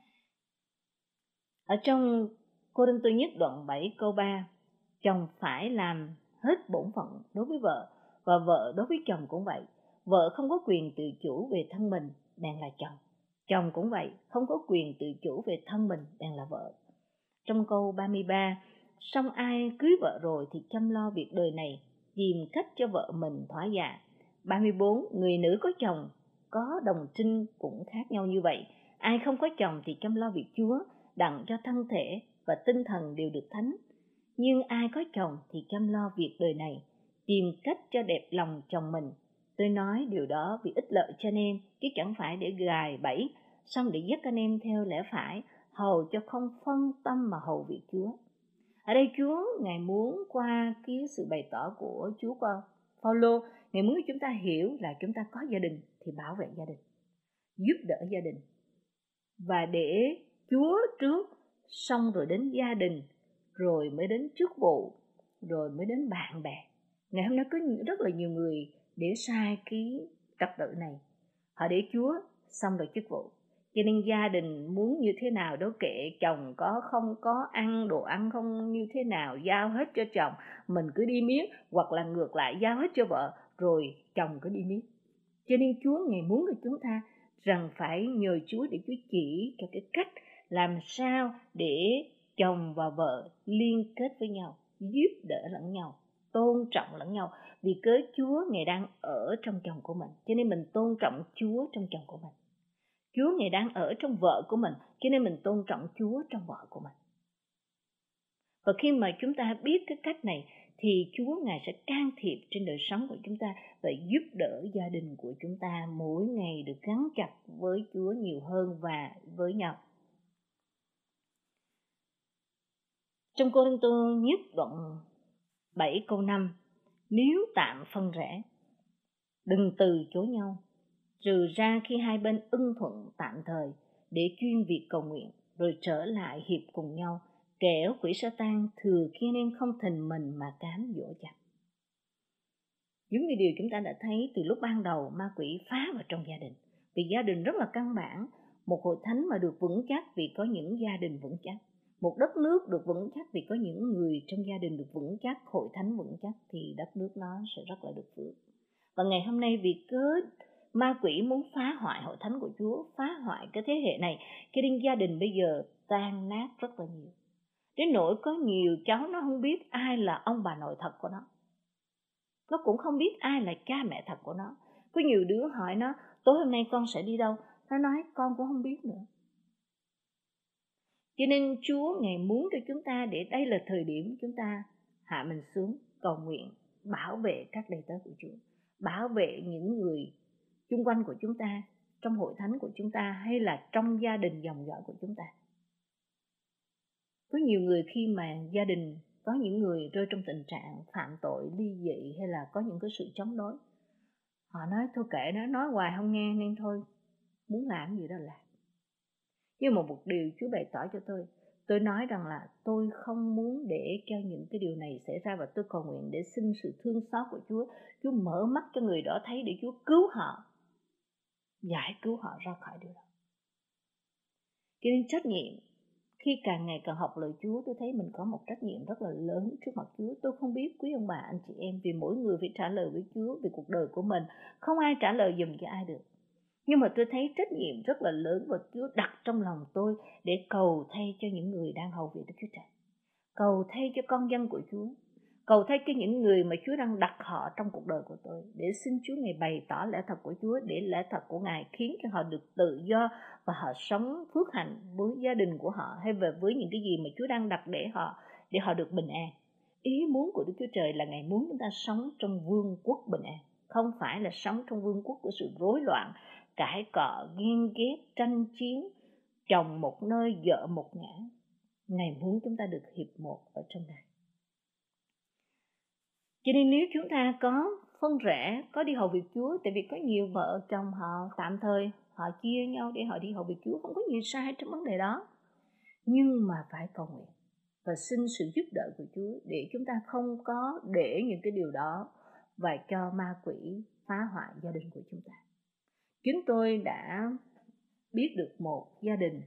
Ở trong Cô-rinh-tô nhất đoạn 7 câu 3, chồng phải làm hết bổn phận đối với vợ, và vợ đối với chồng cũng vậy. Vợ không có quyền tự chủ về thân mình, bèn là chồng. Chồng cũng vậy, không có quyền tự chủ về thân mình, bèn là vợ. Trong câu 33, song ai cưới vợ rồi thì chăm lo việc đời này, tìm cách cho vợ mình thỏa dạ. 34, người nữ có chồng, có đồng trinh cũng khác nhau như vậy. Ai không có chồng thì chăm lo việc Chúa, đặng cho thân thể và tinh thần đều được thánh. Nhưng ai có chồng thì chăm lo việc đời này, tìm cách cho đẹp lòng chồng mình. Tôi nói điều đó vì ích lợi cho anh em, chứ chẳng phải để gài bẫy, xong để dắt anh em theo lẽ phải, hầu cho không phân tâm mà hầu việc Chúa. Ở đây Chúa Ngài muốn qua cái sự bày tỏ của Chúa qua Phaolô, Ngài muốn chúng ta hiểu là chúng ta có gia đình thì bảo vệ gia đình, giúp đỡ gia đình, và để Chúa trước, xong rồi đến gia đình, rồi mới đến chức vụ, rồi mới đến bạn bè. Ngày hôm nay có rất là nhiều người để sai cái trật tự này. Họ để Chúa xong rồi chức vụ. Cho nên gia đình muốn như thế nào đó kệ, chồng có không có ăn đồ ăn không như thế nào, giao hết cho chồng, mình cứ đi miết, hoặc là ngược lại giao hết cho vợ, rồi chồng cứ đi miết. Cho nên Chúa Ngài muốn của chúng ta rằng phải nhờ Chúa để Chúa chỉ cho cái cách làm sao để chồng và vợ liên kết với nhau, giúp đỡ lẫn nhau, tôn trọng lẫn nhau. Vì cớ Chúa Ngài đang ở trong chồng của mình, cho nên mình tôn trọng Chúa trong chồng của mình. Chúa Ngài đang ở trong vợ của mình, cho nên mình tôn trọng Chúa trong vợ của mình. Và khi mà chúng ta biết cái cách này thì Chúa Ngài sẽ can thiệp trên đời sống của chúng ta và giúp đỡ gia đình của chúng ta mỗi ngày được gắn chặt với Chúa nhiều hơn và với nhau. Trong Cô-rinh-tô nhất đoạn 7 câu 5, nếu tạm phân rẽ, đừng từ chối nhau, trừ ra khi hai bên ưng thuận tạm thời để chuyên việc cầu nguyện, rồi trở lại hiệp cùng nhau, kẻo quỷ Sa-tan thừa khi anh em không thình mình mà cám dỗ chặt. Giống như điều chúng ta đã thấy từ lúc ban đầu ma quỷ phá vào trong gia đình. Vì gia đình rất là căn bản, Một hội thánh mà được vững chắc vì có những gia đình vững chắc. Một đất nước được vững chắc vì có những người trong gia đình được vững chắc, hội thánh vững chắc, thì đất nước nó sẽ rất là được phước. Và ngày hôm nay vì cớ ma quỷ muốn phá hoại hội thánh của Chúa, phá hoại cái thế hệ này, cho nên gia đình bây giờ tan nát rất là nhiều. Đến nỗi có nhiều cháu nó không biết ai là ông bà nội thật của nó. Nó cũng không biết ai là cha mẹ thật của nó. Có nhiều đứa hỏi nó, tối hôm nay con sẽ đi đâu? Nó nói con cũng không biết nữa. Cho nên Chúa Ngài muốn cho chúng ta, để đây là thời điểm chúng ta hạ mình xuống cầu nguyện, bảo vệ các đầy tớ của Chúa, bảo vệ những người chung quanh của chúng ta, trong hội thánh của chúng ta, hay là trong gia đình dòng dõi của chúng ta. Có nhiều người khi mà gia đình có những người rơi trong tình trạng phạm tội, ly dị, hay là có những cái sự chống đối, họ nói thôi kệ nó, nói hoài không nghe nên thôi, muốn làm gì đó làm. Nhưng mà một điều Chúa bày tỏ cho tôi nói rằng là tôi không muốn để cho những cái điều này xảy ra, và tôi cầu nguyện để xin sự thương xót của Chúa. Chúa mở mắt cho người đó thấy, để Chúa cứu họ, giải cứu họ ra khỏi điều đó. Cho nên trách nhiệm, khi càng ngày càng học lời Chúa, tôi thấy mình có một trách nhiệm rất là lớn trước mặt Chúa. Tôi không biết quý ông bà, anh chị em, vì mỗi người phải trả lời với Chúa về cuộc đời của mình. Không ai trả lời giùm cho ai được. Nhưng mà tôi thấy trách nhiệm rất là lớn, và Chúa đặt trong lòng tôi để cầu thay cho những người đang hầu việc Đức Chúa Trời, cầu thay cho con dân của Chúa, cầu thay cho những người mà Chúa đang đặt họ trong cuộc đời của tôi, để xin Chúa Ngài bày tỏ lẽ thật của Chúa, để lẽ thật của Ngài khiến cho họ được tự do và họ sống phước hạnh với gia đình của họ, hay về với những cái gì mà Chúa đang đặt để họ được bình an. Ý muốn của Đức Chúa Trời là Ngài muốn chúng ta sống trong vương quốc bình an, không phải là sống trong vương quốc của sự rối loạn, cãi cọ, ghen ghét, tranh chiến, chồng một nơi, vợ một ngả. Ngài muốn chúng ta được hiệp một ở trong Ngài. Cho nên nếu chúng ta có phân rẽ, có đi hầu việc Chúa, tại vì có nhiều vợ chồng họ tạm thời họ chia nhau để họ đi hầu việc Chúa, không có gì sai trong vấn đề đó. Nhưng mà phải cầu nguyện và xin sự giúp đỡ của Chúa, để chúng ta không có để những cái điều đó và cho ma quỷ phá hoại gia đình của chúng ta. Chúng tôi đã biết được một gia đình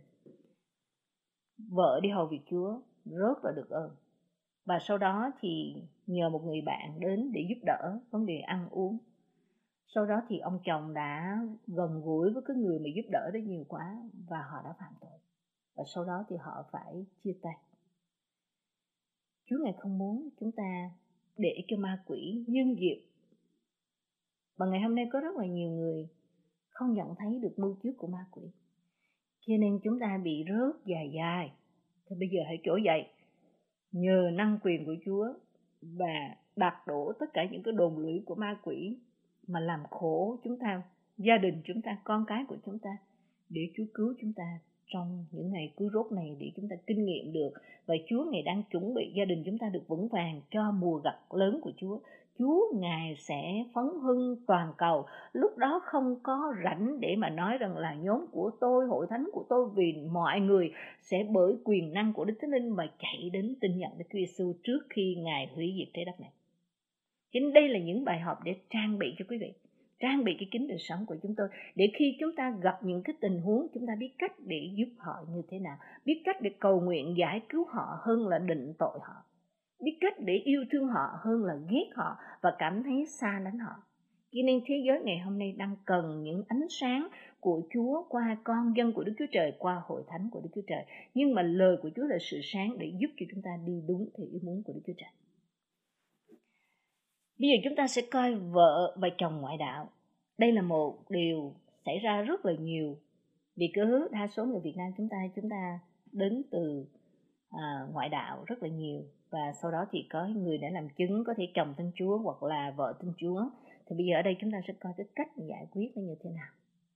vợ đi hầu việc Chúa rất là được ơn, và sau đó thì nhờ một người bạn đến để giúp đỡ vấn đề ăn uống. Sau đó thì ông chồng đã gần gũi với cái người mà giúp đỡ đó nhiều quá, và họ đã phạm tội, và sau đó thì họ phải chia tay. Chúa Ngài không muốn chúng ta để cho ma quỷ nhân dịp. Và ngày hôm nay có rất là nhiều người không nhận thấy được mưu trước của ma quỷ, cho nên chúng ta bị rớt dài. Thì bây giờ hãy trỗi dậy, nhờ năng quyền của Chúa, và đặt đổ tất cả những cái đồn lũy của ma quỷ mà làm khổ chúng ta, gia đình chúng ta, con cái của chúng ta, để Chúa cứu chúng ta trong những ngày cứu rốt này, để chúng ta kinh nghiệm được. Và Chúa Ngài đang chuẩn bị gia đình chúng ta được vững vàng cho mùa gặt lớn của Chúa. Chúa Ngài sẽ phấn hưng toàn cầu. Lúc đó không có rảnh để mà nói rằng là nhóm của tôi, hội thánh của tôi, vì mọi người sẽ bởi quyền năng của Đức Thánh Linh mà chạy đến tin nhận Đức Chúa Giêsu trước khi Ngài hủy diệt trái đất này. Cho nên đây là những bài học để trang bị cho quý vị, trang bị cái kính đời sống của chúng tôi, để khi chúng ta gặp những cái tình huống, chúng ta biết cách để giúp họ như thế nào, biết cách để cầu nguyện giải cứu họ hơn là định tội họ, biết cách để yêu thương họ hơn là ghét họ và cảm thấy xa lánh họ. Cho nên thế giới ngày hôm nay đang cần những ánh sáng của Chúa qua con dân của Đức Chúa Trời, qua hội thánh của Đức Chúa Trời. Nhưng mà lời của Chúa là sự sáng để giúp cho chúng ta đi đúng theo ý muốn của Đức Chúa Trời. Bây giờ chúng ta sẽ coi vợ và chồng ngoại đạo. Đây là một điều xảy ra rất là nhiều, vì cứ đa số người Việt Nam chúng ta đến từ ngoại đạo rất là nhiều, và sau đó thì có người đã làm chứng, có thể chồng tin Chúa hoặc là vợ tin Chúa. Thì bây giờ ở đây chúng ta sẽ coi cái cách giải quyết nó như thế nào.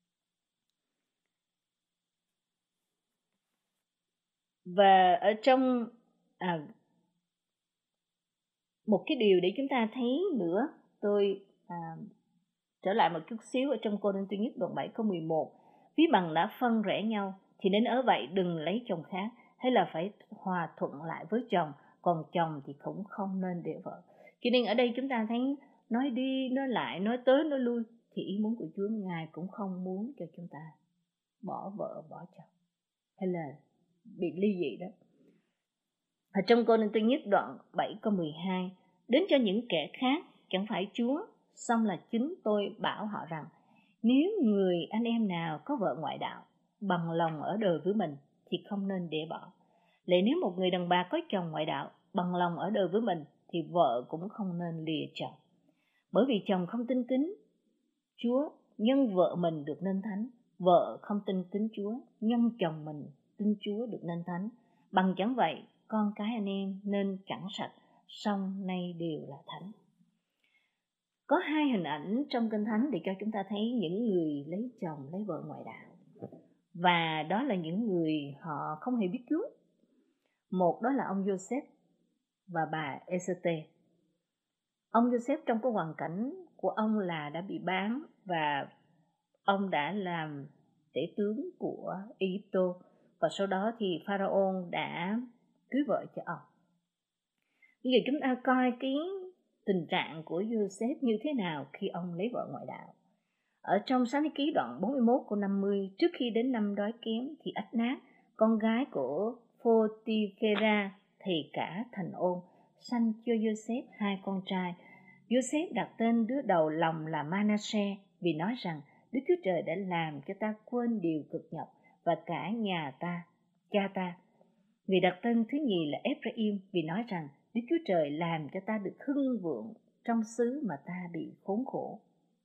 Và ở trong một cái điều để chúng ta thấy nữa, tôi trở lại một chút xíu ở trong Cô-rinh-tô nhất đoạn 7 câu 11. Ví bằng đã phân rẽ nhau thì nên ở vậy, đừng lấy chồng khác, hay là phải hòa thuận lại với chồng, còn chồng thì cũng không nên để vợ. Cho nên ở đây chúng ta thấy nói đi nói lại, nói tới nói lui, thì ý muốn của Chúa Ngài cũng không muốn cho chúng ta bỏ vợ, bỏ chồng, hay là bị ly dị đó. Ở trong Cô-rinh-tô nhất đoạn 7 câu 12, đến cho những kẻ khác chẳng phải Chúa, song là chính tôi bảo họ rằng, nếu người anh em nào có vợ ngoại đạo, bằng lòng ở đời với mình, thì không nên để bỏ. Lại nếu một người đàn bà có chồng ngoại đạo, bằng lòng ở đời với mình, thì vợ cũng không nên lìa chồng. Bởi vì chồng không tin kính Chúa, nhân vợ mình được nên thánh. Vợ không tin kính Chúa, nhân chồng mình tin Chúa được nên thánh. Bằng chẳng vậy, con cái anh em nên chẳng sạch, song nay đều là thánh. Có hai hình ảnh trong Kinh Thánh để cho chúng ta thấy những người lấy chồng, lấy vợ ngoại đạo. Và đó là những người họ không hề biết Chúa. Một đó là ông Joseph và bà Esther. Ông Joseph trong cái hoàn cảnh của ông là đã bị bán và ông đã làm tể tướng của Egypto, và sau đó thì Pharaoh đã cưới vợ cho ông. Bây giờ chúng ta coi cái tình trạng của Joseph như thế nào khi ông lấy vợ ngoại đạo. Ở trong Sáng Thế Ký đoạn 41 câu 50, trước khi đến năm đói kém thì Ách-nát, con gái của Phô-ti-phê-ra, thầy cả thành ôn, sanh cho Joseph hai con trai. Joseph đặt tên đứa đầu lòng là Manasseh, vì nói rằng Đức Chúa Trời đã làm cho ta quên điều cực nhọc và cả nhà ta, cha ta. Người đặt tên thứ nhì là Ephraim, vì nói rằng Đức Chúa Trời làm cho ta được hưng vượng trong xứ mà ta bị khốn khổ.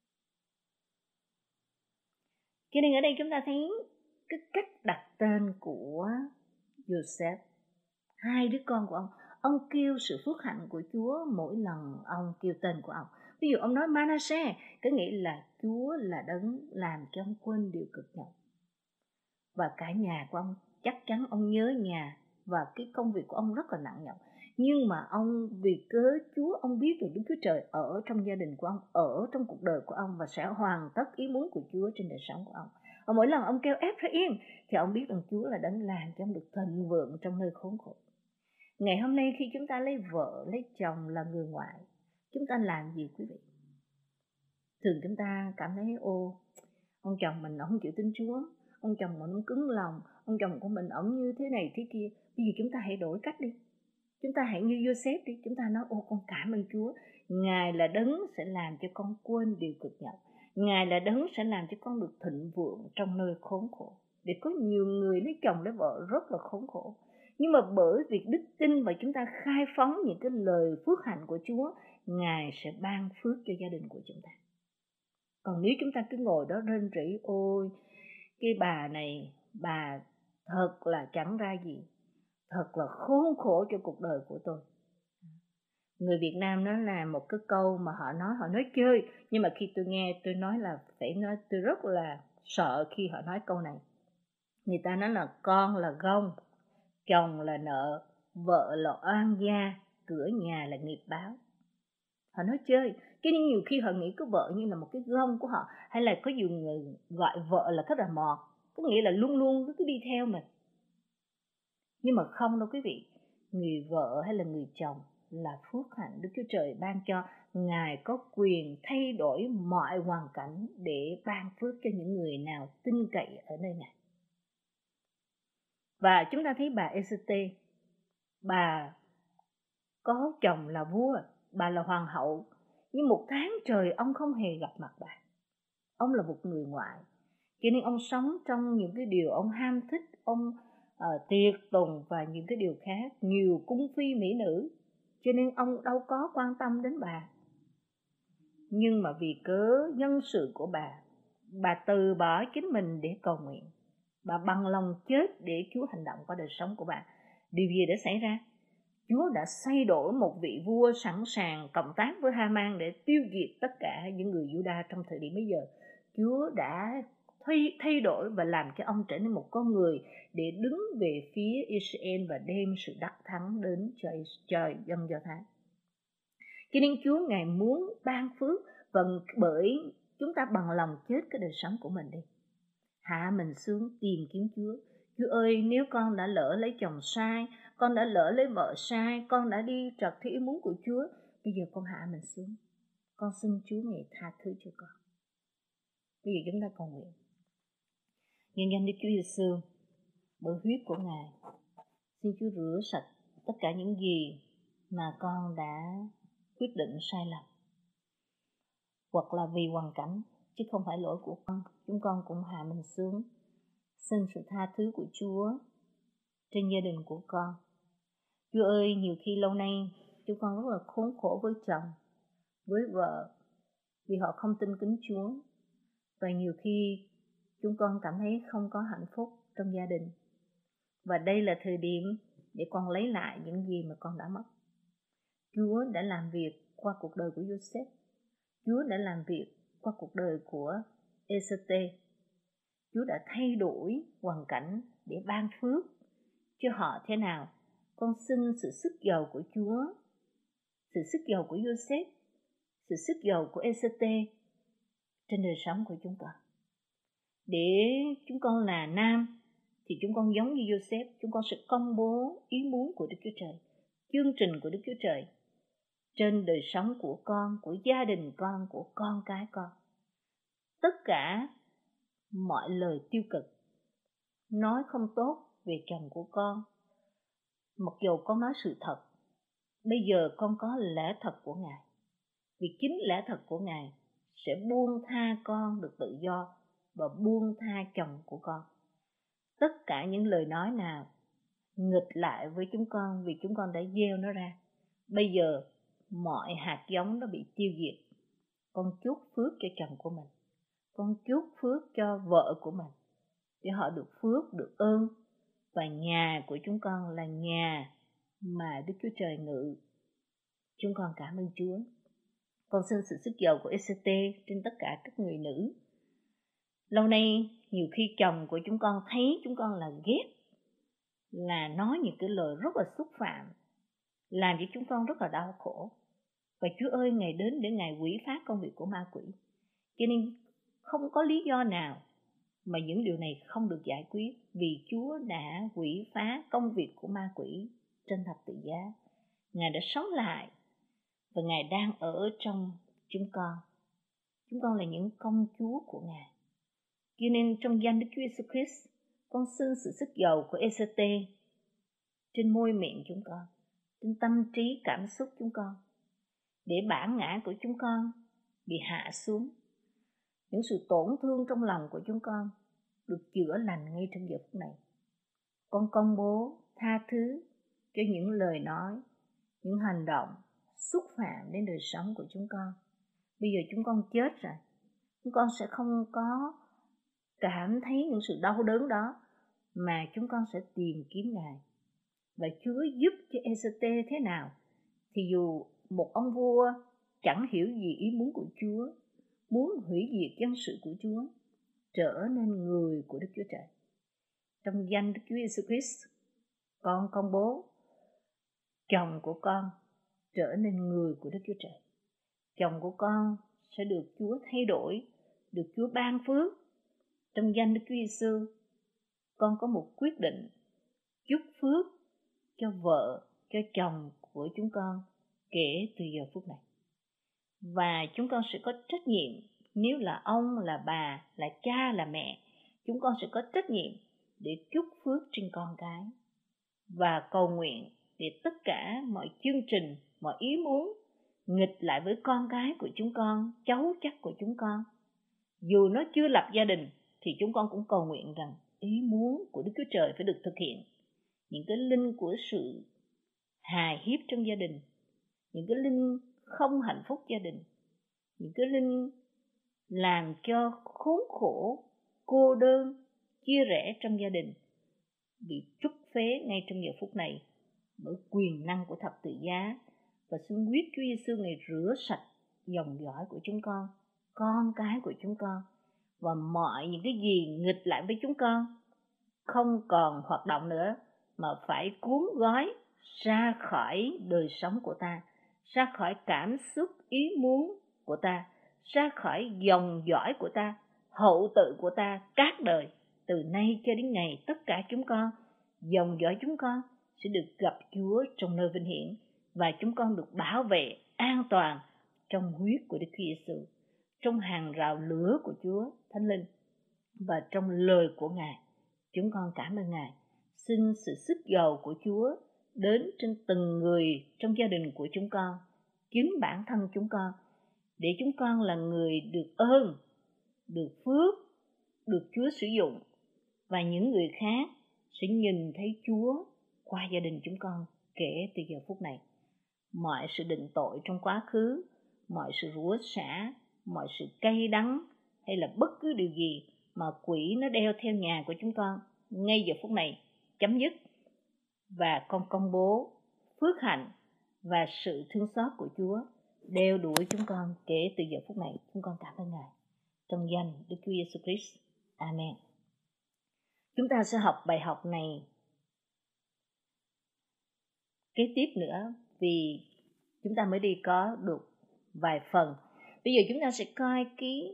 Cho nên ở đây chúng ta thấy cái cách đặt tên của Joseph, hai đứa con của ông kêu sự phước hạnh của Chúa mỗi lần ông kêu tên của ông. Ví dụ ông nói Manasseh, có nghĩa là Chúa là đấng làm cho ông quên điều cực nhọc. Và cả nhà của ông, chắc chắn ông nhớ nhà và cái công việc của ông rất là nặng nhọc. Nhưng mà ông vì cớ Chúa, ông biết được Đức Chúa Trời ở trong gia đình của ông, ở trong cuộc đời của ông và sẽ hoàn tất ý muốn của Chúa trên đời sống của ông. Và mỗi lần ông kêu Ephraim thì ông biết rằng Chúa là đấng làm cho ông được thịnh vượng trong nơi khốn khổ. Ngày hôm nay khi chúng ta lấy vợ, lấy chồng là người ngoại, chúng ta làm gì quý vị? Thường chúng ta cảm thấy ông chồng mình không chịu tin Chúa, ông chồng mình cứng lòng, ông chồng của mình ổng như thế này thế kia. Bây giờ chúng ta hãy đổi cách đi. Chúng ta hãy như Joseph đi, chúng ta nói con cảm ơn Chúa, Ngài là đấng sẽ làm cho con quên điều cực nhọc. Ngài là đấng sẽ làm cho con được thịnh vượng trong nơi khốn khổ. Để có nhiều người lấy chồng lấy vợ rất là khốn khổ. Nhưng mà bởi việc đức tin và chúng ta khai phóng những cái lời phước hạnh của Chúa, Ngài sẽ ban phước cho gia đình của chúng ta. Còn nếu chúng ta cứ ngồi đó rên rỉ, ôi cái bà này, bà thật là chẳng ra gì, thật là khốn khổ cho cuộc đời của tôi. Người Việt Nam nó là một cái câu mà họ nói chơi, nhưng mà khi tôi nghe tôi nói là phải nói, tôi rất là sợ khi họ nói câu này. Người ta nói là con là gông, chồng là nợ, vợ là oan gia, cửa nhà là nghiệp báo. Họ nói chơi, cái nhiều khi họ nghĩ cái vợ như là một cái gông của họ, hay là có nhiều người gọi vợ là cái rà mọt, có nghĩa là luôn luôn cứ đi theo mình. Nhưng mà không đâu quý vị, người vợ hay là người chồng là phước hạnh Đức Chúa Trời ban cho. Ngài có quyền thay đổi mọi hoàn cảnh để ban phước cho những người nào tin cậy ở nơi Ngài. Và chúng ta thấy bà Esther, bà có chồng là vua, bà là hoàng hậu, nhưng một tháng trời ông không hề gặp mặt bà. Ông là một người ngoại, cho nên ông sống trong những cái điều ông ham thích, ông tiệc tùng và những cái điều khác, nhiều cung phi mỹ nữ, cho nên ông đâu có quan tâm đến bà. Nhưng mà vì cớ nhân sự của bà từ bỏ chính mình để cầu nguyện, bà bằng lòng chết để Chúa hành động qua đời sống của bà. Điều gì đã xảy ra? Chúa đã xây đổi một vị vua sẵn sàng cộng tác với Haman để tiêu diệt tất cả những người Juda trong thời điểm bây giờ. Chúa đã thay đổi và làm cho ông trở nên một con người để đứng về phía Israel và đem sự đắc thắng đến cho dân Do Thái. Cho nên Chúa Ngài muốn ban phước, và bởi chúng ta bằng lòng chết cái đời sống của mình đi, hạ mình xuống tìm kiếm Chúa. Chúa ơi, nếu con đã lỡ lấy chồng sai, con đã lỡ lấy vợ sai, con đã đi trật theo ý muốn của Chúa, bây giờ con hạ mình xuống, con xin Chúa Ngài tha thứ cho con. Bây giờ chúng ta cầu nguyện. Nhân danh Đức Chúa Giêsu, bởi huyết của Ngài, xin Chúa rửa sạch tất cả những gì mà con đã quyết định sai lầm, hoặc là vì hoàn cảnh, chứ không phải lỗi của con. Chúng con cũng hạ mình xuống, xin sự tha thứ của Chúa trên gia đình của con. Chúa ơi, nhiều khi lâu nay chúng con rất là khốn khổ với chồng, với vợ, vì họ không tin kính Chúa. Và nhiều khi chúng con cảm thấy không có hạnh phúc trong gia đình. Và đây là thời điểm để con lấy lại những gì mà con đã mất. Chúa đã làm việc qua cuộc đời của Joseph. Chúa đã làm việc qua cuộc đời của Ê-sê-tê. Chúa đã thay đổi hoàn cảnh để ban phước cho họ thế nào. Con xin sự sức giàu của Chúa, sự sức giàu của Joseph, sự sức giàu của Ê-sê-tê trên đời sống của chúng con. Để chúng con là nam thì chúng con giống như Joseph, chúng con sẽ công bố ý muốn của Đức Chúa Trời, chương trình của Đức Chúa Trời trên đời sống của con, của gia đình con, của con cái con. Tất cả mọi lời tiêu cực, nói không tốt về chồng của con, mặc dù con nói sự thật, bây giờ con có lẽ thật của Ngài. Vì chính lẽ thật của Ngài sẽ buông tha con được tự do và buông tha chồng của con. Tất cả những lời nói nào nghịch lại với chúng con vì chúng con đã gieo nó ra, bây giờ mọi hạt giống nó bị tiêu diệt. Con chúc phước cho chồng của mình, con chúc phước cho vợ của mình, để họ được phước, được ơn. Và nhà của chúng con là nhà mà Đức Chúa Trời ngự. Chúng con cảm ơn Chúa. Con xin sự sức giàu của Ê-sê-tê trên tất cả các người nữ. Lâu nay nhiều khi chồng của chúng con thấy chúng con là ghét, là nói những cái lời rất là xúc phạm, làm cho chúng con rất là đau khổ. Và Chúa ơi, Ngài đến để Ngài quỷ phá công việc của ma quỷ. Cho nên không có lý do nào mà những điều này không được giải quyết, vì Chúa đã quỷ phá công việc của ma quỷ trên thập tự giá. Ngài đã sống lại và Ngài đang ở trong chúng con. Chúng con là những công chúa của Ngài. Cho nên trong danh Đức Chúa Jesus Christ, con xin sự sức giàu của Ê-sê-tê trên môi miệng chúng con, trên tâm trí cảm xúc chúng con, để bản ngã của chúng con bị hạ xuống. Những sự tổn thương trong lòng của chúng con được chữa lành ngay trong giờ phút này. Con công bố tha thứ cho những lời nói, những hành động xúc phạm đến đời sống của chúng con. Bây giờ chúng con chết rồi, chúng con sẽ không có cảm thấy những sự đau đớn đó, mà chúng con sẽ tìm kiếm Ngài. Và Chúa giúp cho Ê-sê-tê thế nào? Thì dù một ông vua chẳng hiểu gì ý muốn của Chúa, muốn hủy diệt dân sự của Chúa, trở nên người của Đức Chúa Trời. Trong danh Đức Chúa Jesus Christ, con công bố chồng của con trở nên người của Đức Chúa Trời. Chồng của con sẽ được Chúa thay đổi, được Chúa ban phước. Trong danh Đức Chúa Giêsu, con có một quyết định chúc phước cho vợ, cho chồng của chúng con kể từ giờ phút này. Và chúng con sẽ có trách nhiệm, nếu là ông, là bà, là cha, là mẹ, chúng con sẽ có trách nhiệm để chúc phước trên con cái và cầu nguyện để tất cả mọi chương trình, mọi ý muốn nghịch lại với con cái của chúng con, cháu chắc của chúng con, dù nó chưa lập gia đình, thì chúng con cũng cầu nguyện rằng ý muốn của Đức Chúa Trời phải được thực hiện. Những cái linh của sự hài hiếp trong gia đình, những cái linh không hạnh phúc gia đình, những cái linh làm cho khốn khổ, cô đơn, chia rẽ trong gia đình bị trút phế ngay trong giờ phút này bởi quyền năng của thập tự giá. Và xin huyết Chúa Giêsu Ngài rửa sạch dòng dõi của chúng con cái của chúng con, và mọi những cái gì nghịch lại với chúng con không còn hoạt động nữa, mà phải cuốn gói ra khỏi đời sống của ta, ra khỏi cảm xúc ý muốn của ta, ra khỏi dòng dõi của ta, hậu tự của ta các đời. Từ nay cho đến ngày tất cả chúng con, dòng dõi chúng con sẽ được gặp Chúa trong nơi vinh hiển, và chúng con được bảo vệ an toàn trong huyết của Đức Chúa Giêsu, trong hàng rào lửa của Chúa Thánh Linh. Và trong lời của Ngài, chúng con cảm ơn Ngài. Xin sự sức giàu của Chúa đến trên từng người trong gia đình của chúng con, chính bản thân chúng con, để chúng con là người được ơn, được phước, được Chúa sử dụng, và những người khác sẽ nhìn thấy Chúa qua gia đình chúng con kể từ giờ phút này. Mọi sự định tội trong quá khứ, mọi sự rủa xả, mọi sự cay đắng hay là bất cứ điều gì mà quỷ nó đeo theo nhà của chúng con, ngay giờ phút này chấm dứt. Và con công bố phước hạnh và sự thương xót của Chúa đeo đuổi chúng con kể từ giờ phút này. Chúng con cảm ơn Ngài. Trong danh Đức Chúa Giêsu Christ. Amen. Chúng ta sẽ học bài học này kế tiếp nữa, vì chúng ta mới đi có được vài phần. Bây giờ chúng ta sẽ coi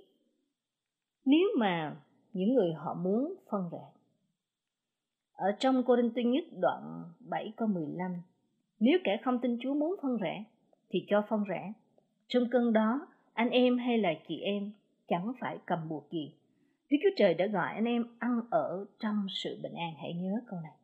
nếu mà những người họ muốn phân rẽ. Ở trong Cô-rinh-tô nhất đoạn 7 câu 15, nếu kẻ không tin Chúa muốn phân rẽ thì cho phân rẽ. Trong cơn đó, anh em hay là chị em chẳng phải cầm buộc gì. Đức Chúa Trời đã gọi anh em ăn ở trong sự bình an. Hãy nhớ câu này.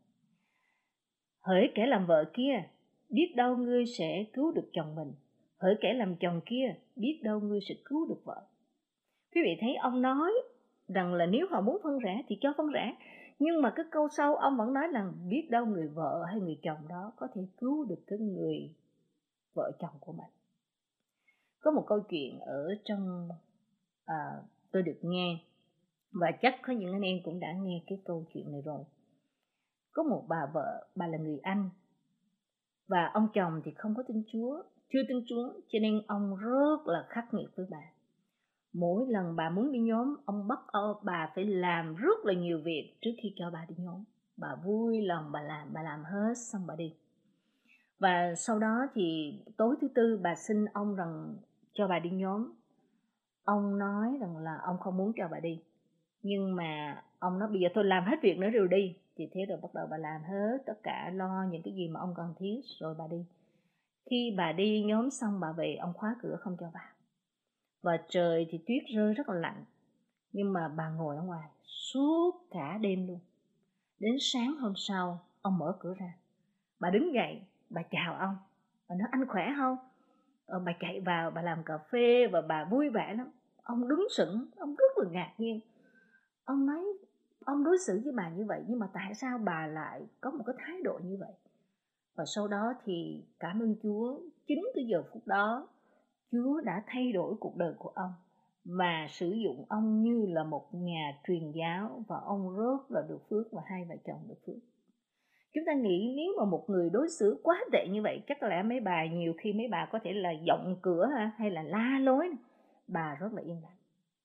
Hỡi kẻ làm vợ kia, biết đâu ngươi sẽ cứu được chồng mình. Hỡi kẻ làm chồng kia, biết đâu ngươi sẽ cứu được vợ. Quý vị thấy ông nói rằng là nếu họ muốn phân rẽ thì cho phân rẽ. Nhưng mà cái câu sau ông vẫn nói là biết đâu người vợ hay người chồng đó có thể cứu được cái người vợ chồng của mình. Có một câu chuyện ở trong tôi được nghe, và chắc có những anh em cũng đã nghe cái câu chuyện này rồi. Có một bà vợ, bà là người Anh, và ông chồng thì không có tin Chúa, chưa tin Chúa, cho nên ông rất là khắc nghiệt với bà. Mỗi lần bà muốn đi nhóm, ông bắt bà phải làm rất là nhiều việc trước khi cho bà đi nhóm. Bà vui lòng bà làm hết xong bà đi. Và sau đó thì tối thứ tư bà xin ông rằng cho bà đi nhóm. Ông nói rằng là ông không muốn cho bà đi. Nhưng mà ông nói bây giờ tôi làm hết việc nữa rồi đi. Thì thế rồi bắt đầu bà làm hết tất cả, lo những cái gì mà ông cần thiết rồi bà đi. Khi bà đi nhóm xong bà về, ông khóa cửa không cho vào. Và trời thì tuyết rơi rất là lạnh. Nhưng mà bà ngồi ở ngoài suốt cả đêm luôn. Đến sáng hôm sau, ông mở cửa ra. Bà đứng dậy, bà chào ông. Bà nói anh khỏe không? Bà chạy vào, bà làm cà phê và bà vui vẻ lắm. Ông đứng sững, ông rất là ngạc nhiên. Ông nói, ông đối xử với bà như vậy, nhưng mà tại sao bà lại có một cái thái độ như vậy? Và sau đó thì cảm ơn Chúa, chính cái giờ phút đó, Chúa đã thay đổi cuộc đời của ông và sử dụng ông như là một nhà truyền giáo, và ông rất là được phước và hai vợ chồng được phước. Chúng ta nghĩ nếu mà một người đối xử quá tệ như vậy, chắc lẽ mấy bà nhiều khi mấy bà có thể là giọng cửa hay là la lối, bà rất là yên lặng.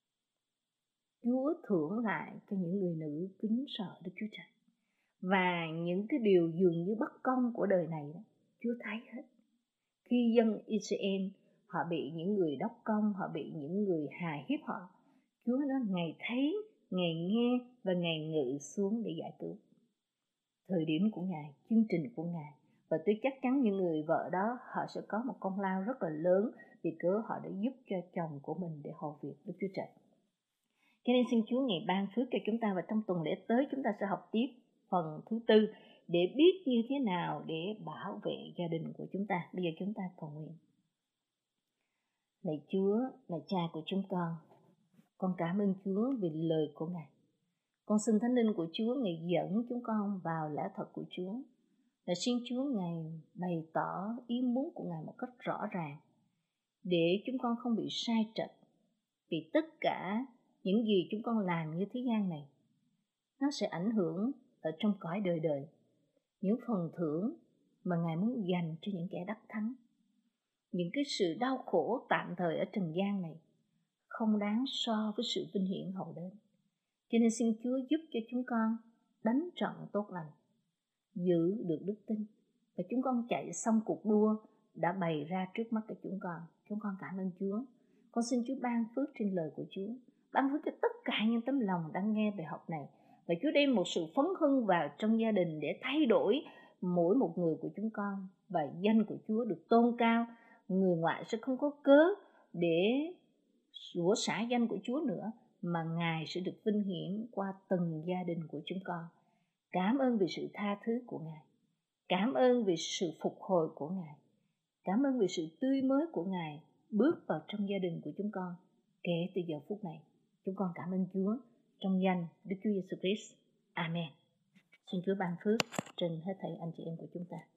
Chúa thưởng lại cho những người nữ kính sợ Đức Chúa Trời. Và những cái điều dường như bất công của đời này đó, Chúa thấy hết. Khi dân Israel họ bị những người đốc công, họ bị những người hà hiếp họ, Chúa nói Ngài thấy, Ngài nghe và Ngài ngự xuống để giải cứu. Thời điểm của Ngài, chương trình của Ngài. Và tôi chắc chắn những người vợ đó họ sẽ có một công lao rất là lớn, vì cớ họ đã giúp cho chồng của mình để hầu việc Đức Chúa Trời. Cho nên xin Chúa Ngài ban phước cho chúng ta, và trong tuần lễ tới chúng ta sẽ học tiếp phần thứ tư để biết như thế nào để bảo vệ gia đình của chúng ta. Bây giờ chúng ta cầu nguyện. Lạy Chúa, là Cha của chúng con cảm ơn Chúa vì lời của Ngài. Con xin Thánh Linh của Chúa Ngài dẫn chúng con vào lẽ thật của Chúa. Là xin Chúa Ngài bày tỏ ý muốn của Ngài một cách rõ ràng, để chúng con không bị sai trật. Vì tất cả những gì chúng con làm như thế gian này, nó sẽ ảnh hưởng ở trong cõi đời đời. Những phần thưởng mà Ngài muốn dành cho những kẻ đắc thắng. Những cái sự đau khổ tạm thời ở trần gian này không đáng so với sự vinh hiển hậu đến. Cho nên xin Chúa giúp cho chúng con đánh trận tốt lành, giữ được đức tin, và chúng con chạy xong cuộc đua đã bày ra trước mắt của chúng con. Chúng con cảm ơn Chúa. Con xin Chúa ban phước trên lời của Chúa, ban phước cho tất cả những tấm lòng đang nghe bài học này, và Chúa đem một sự phấn hưng vào trong gia đình để thay đổi mỗi một người của chúng con, và danh của Chúa được tôn cao. Người ngoại sẽ không có cớ để rủa xả danh của Chúa nữa, mà Ngài sẽ được vinh hiển qua từng gia đình của chúng con. Cảm ơn vì sự tha thứ của Ngài. Cảm ơn vì sự phục hồi của Ngài. Cảm ơn vì sự tươi mới của Ngài bước vào trong gia đình của chúng con kể từ giờ phút này. Chúng con cảm ơn Chúa trong danh Đức Chúa Giêsu Christ. Amen. Xin Chúa ban phước trên hết thảy anh chị em của chúng ta.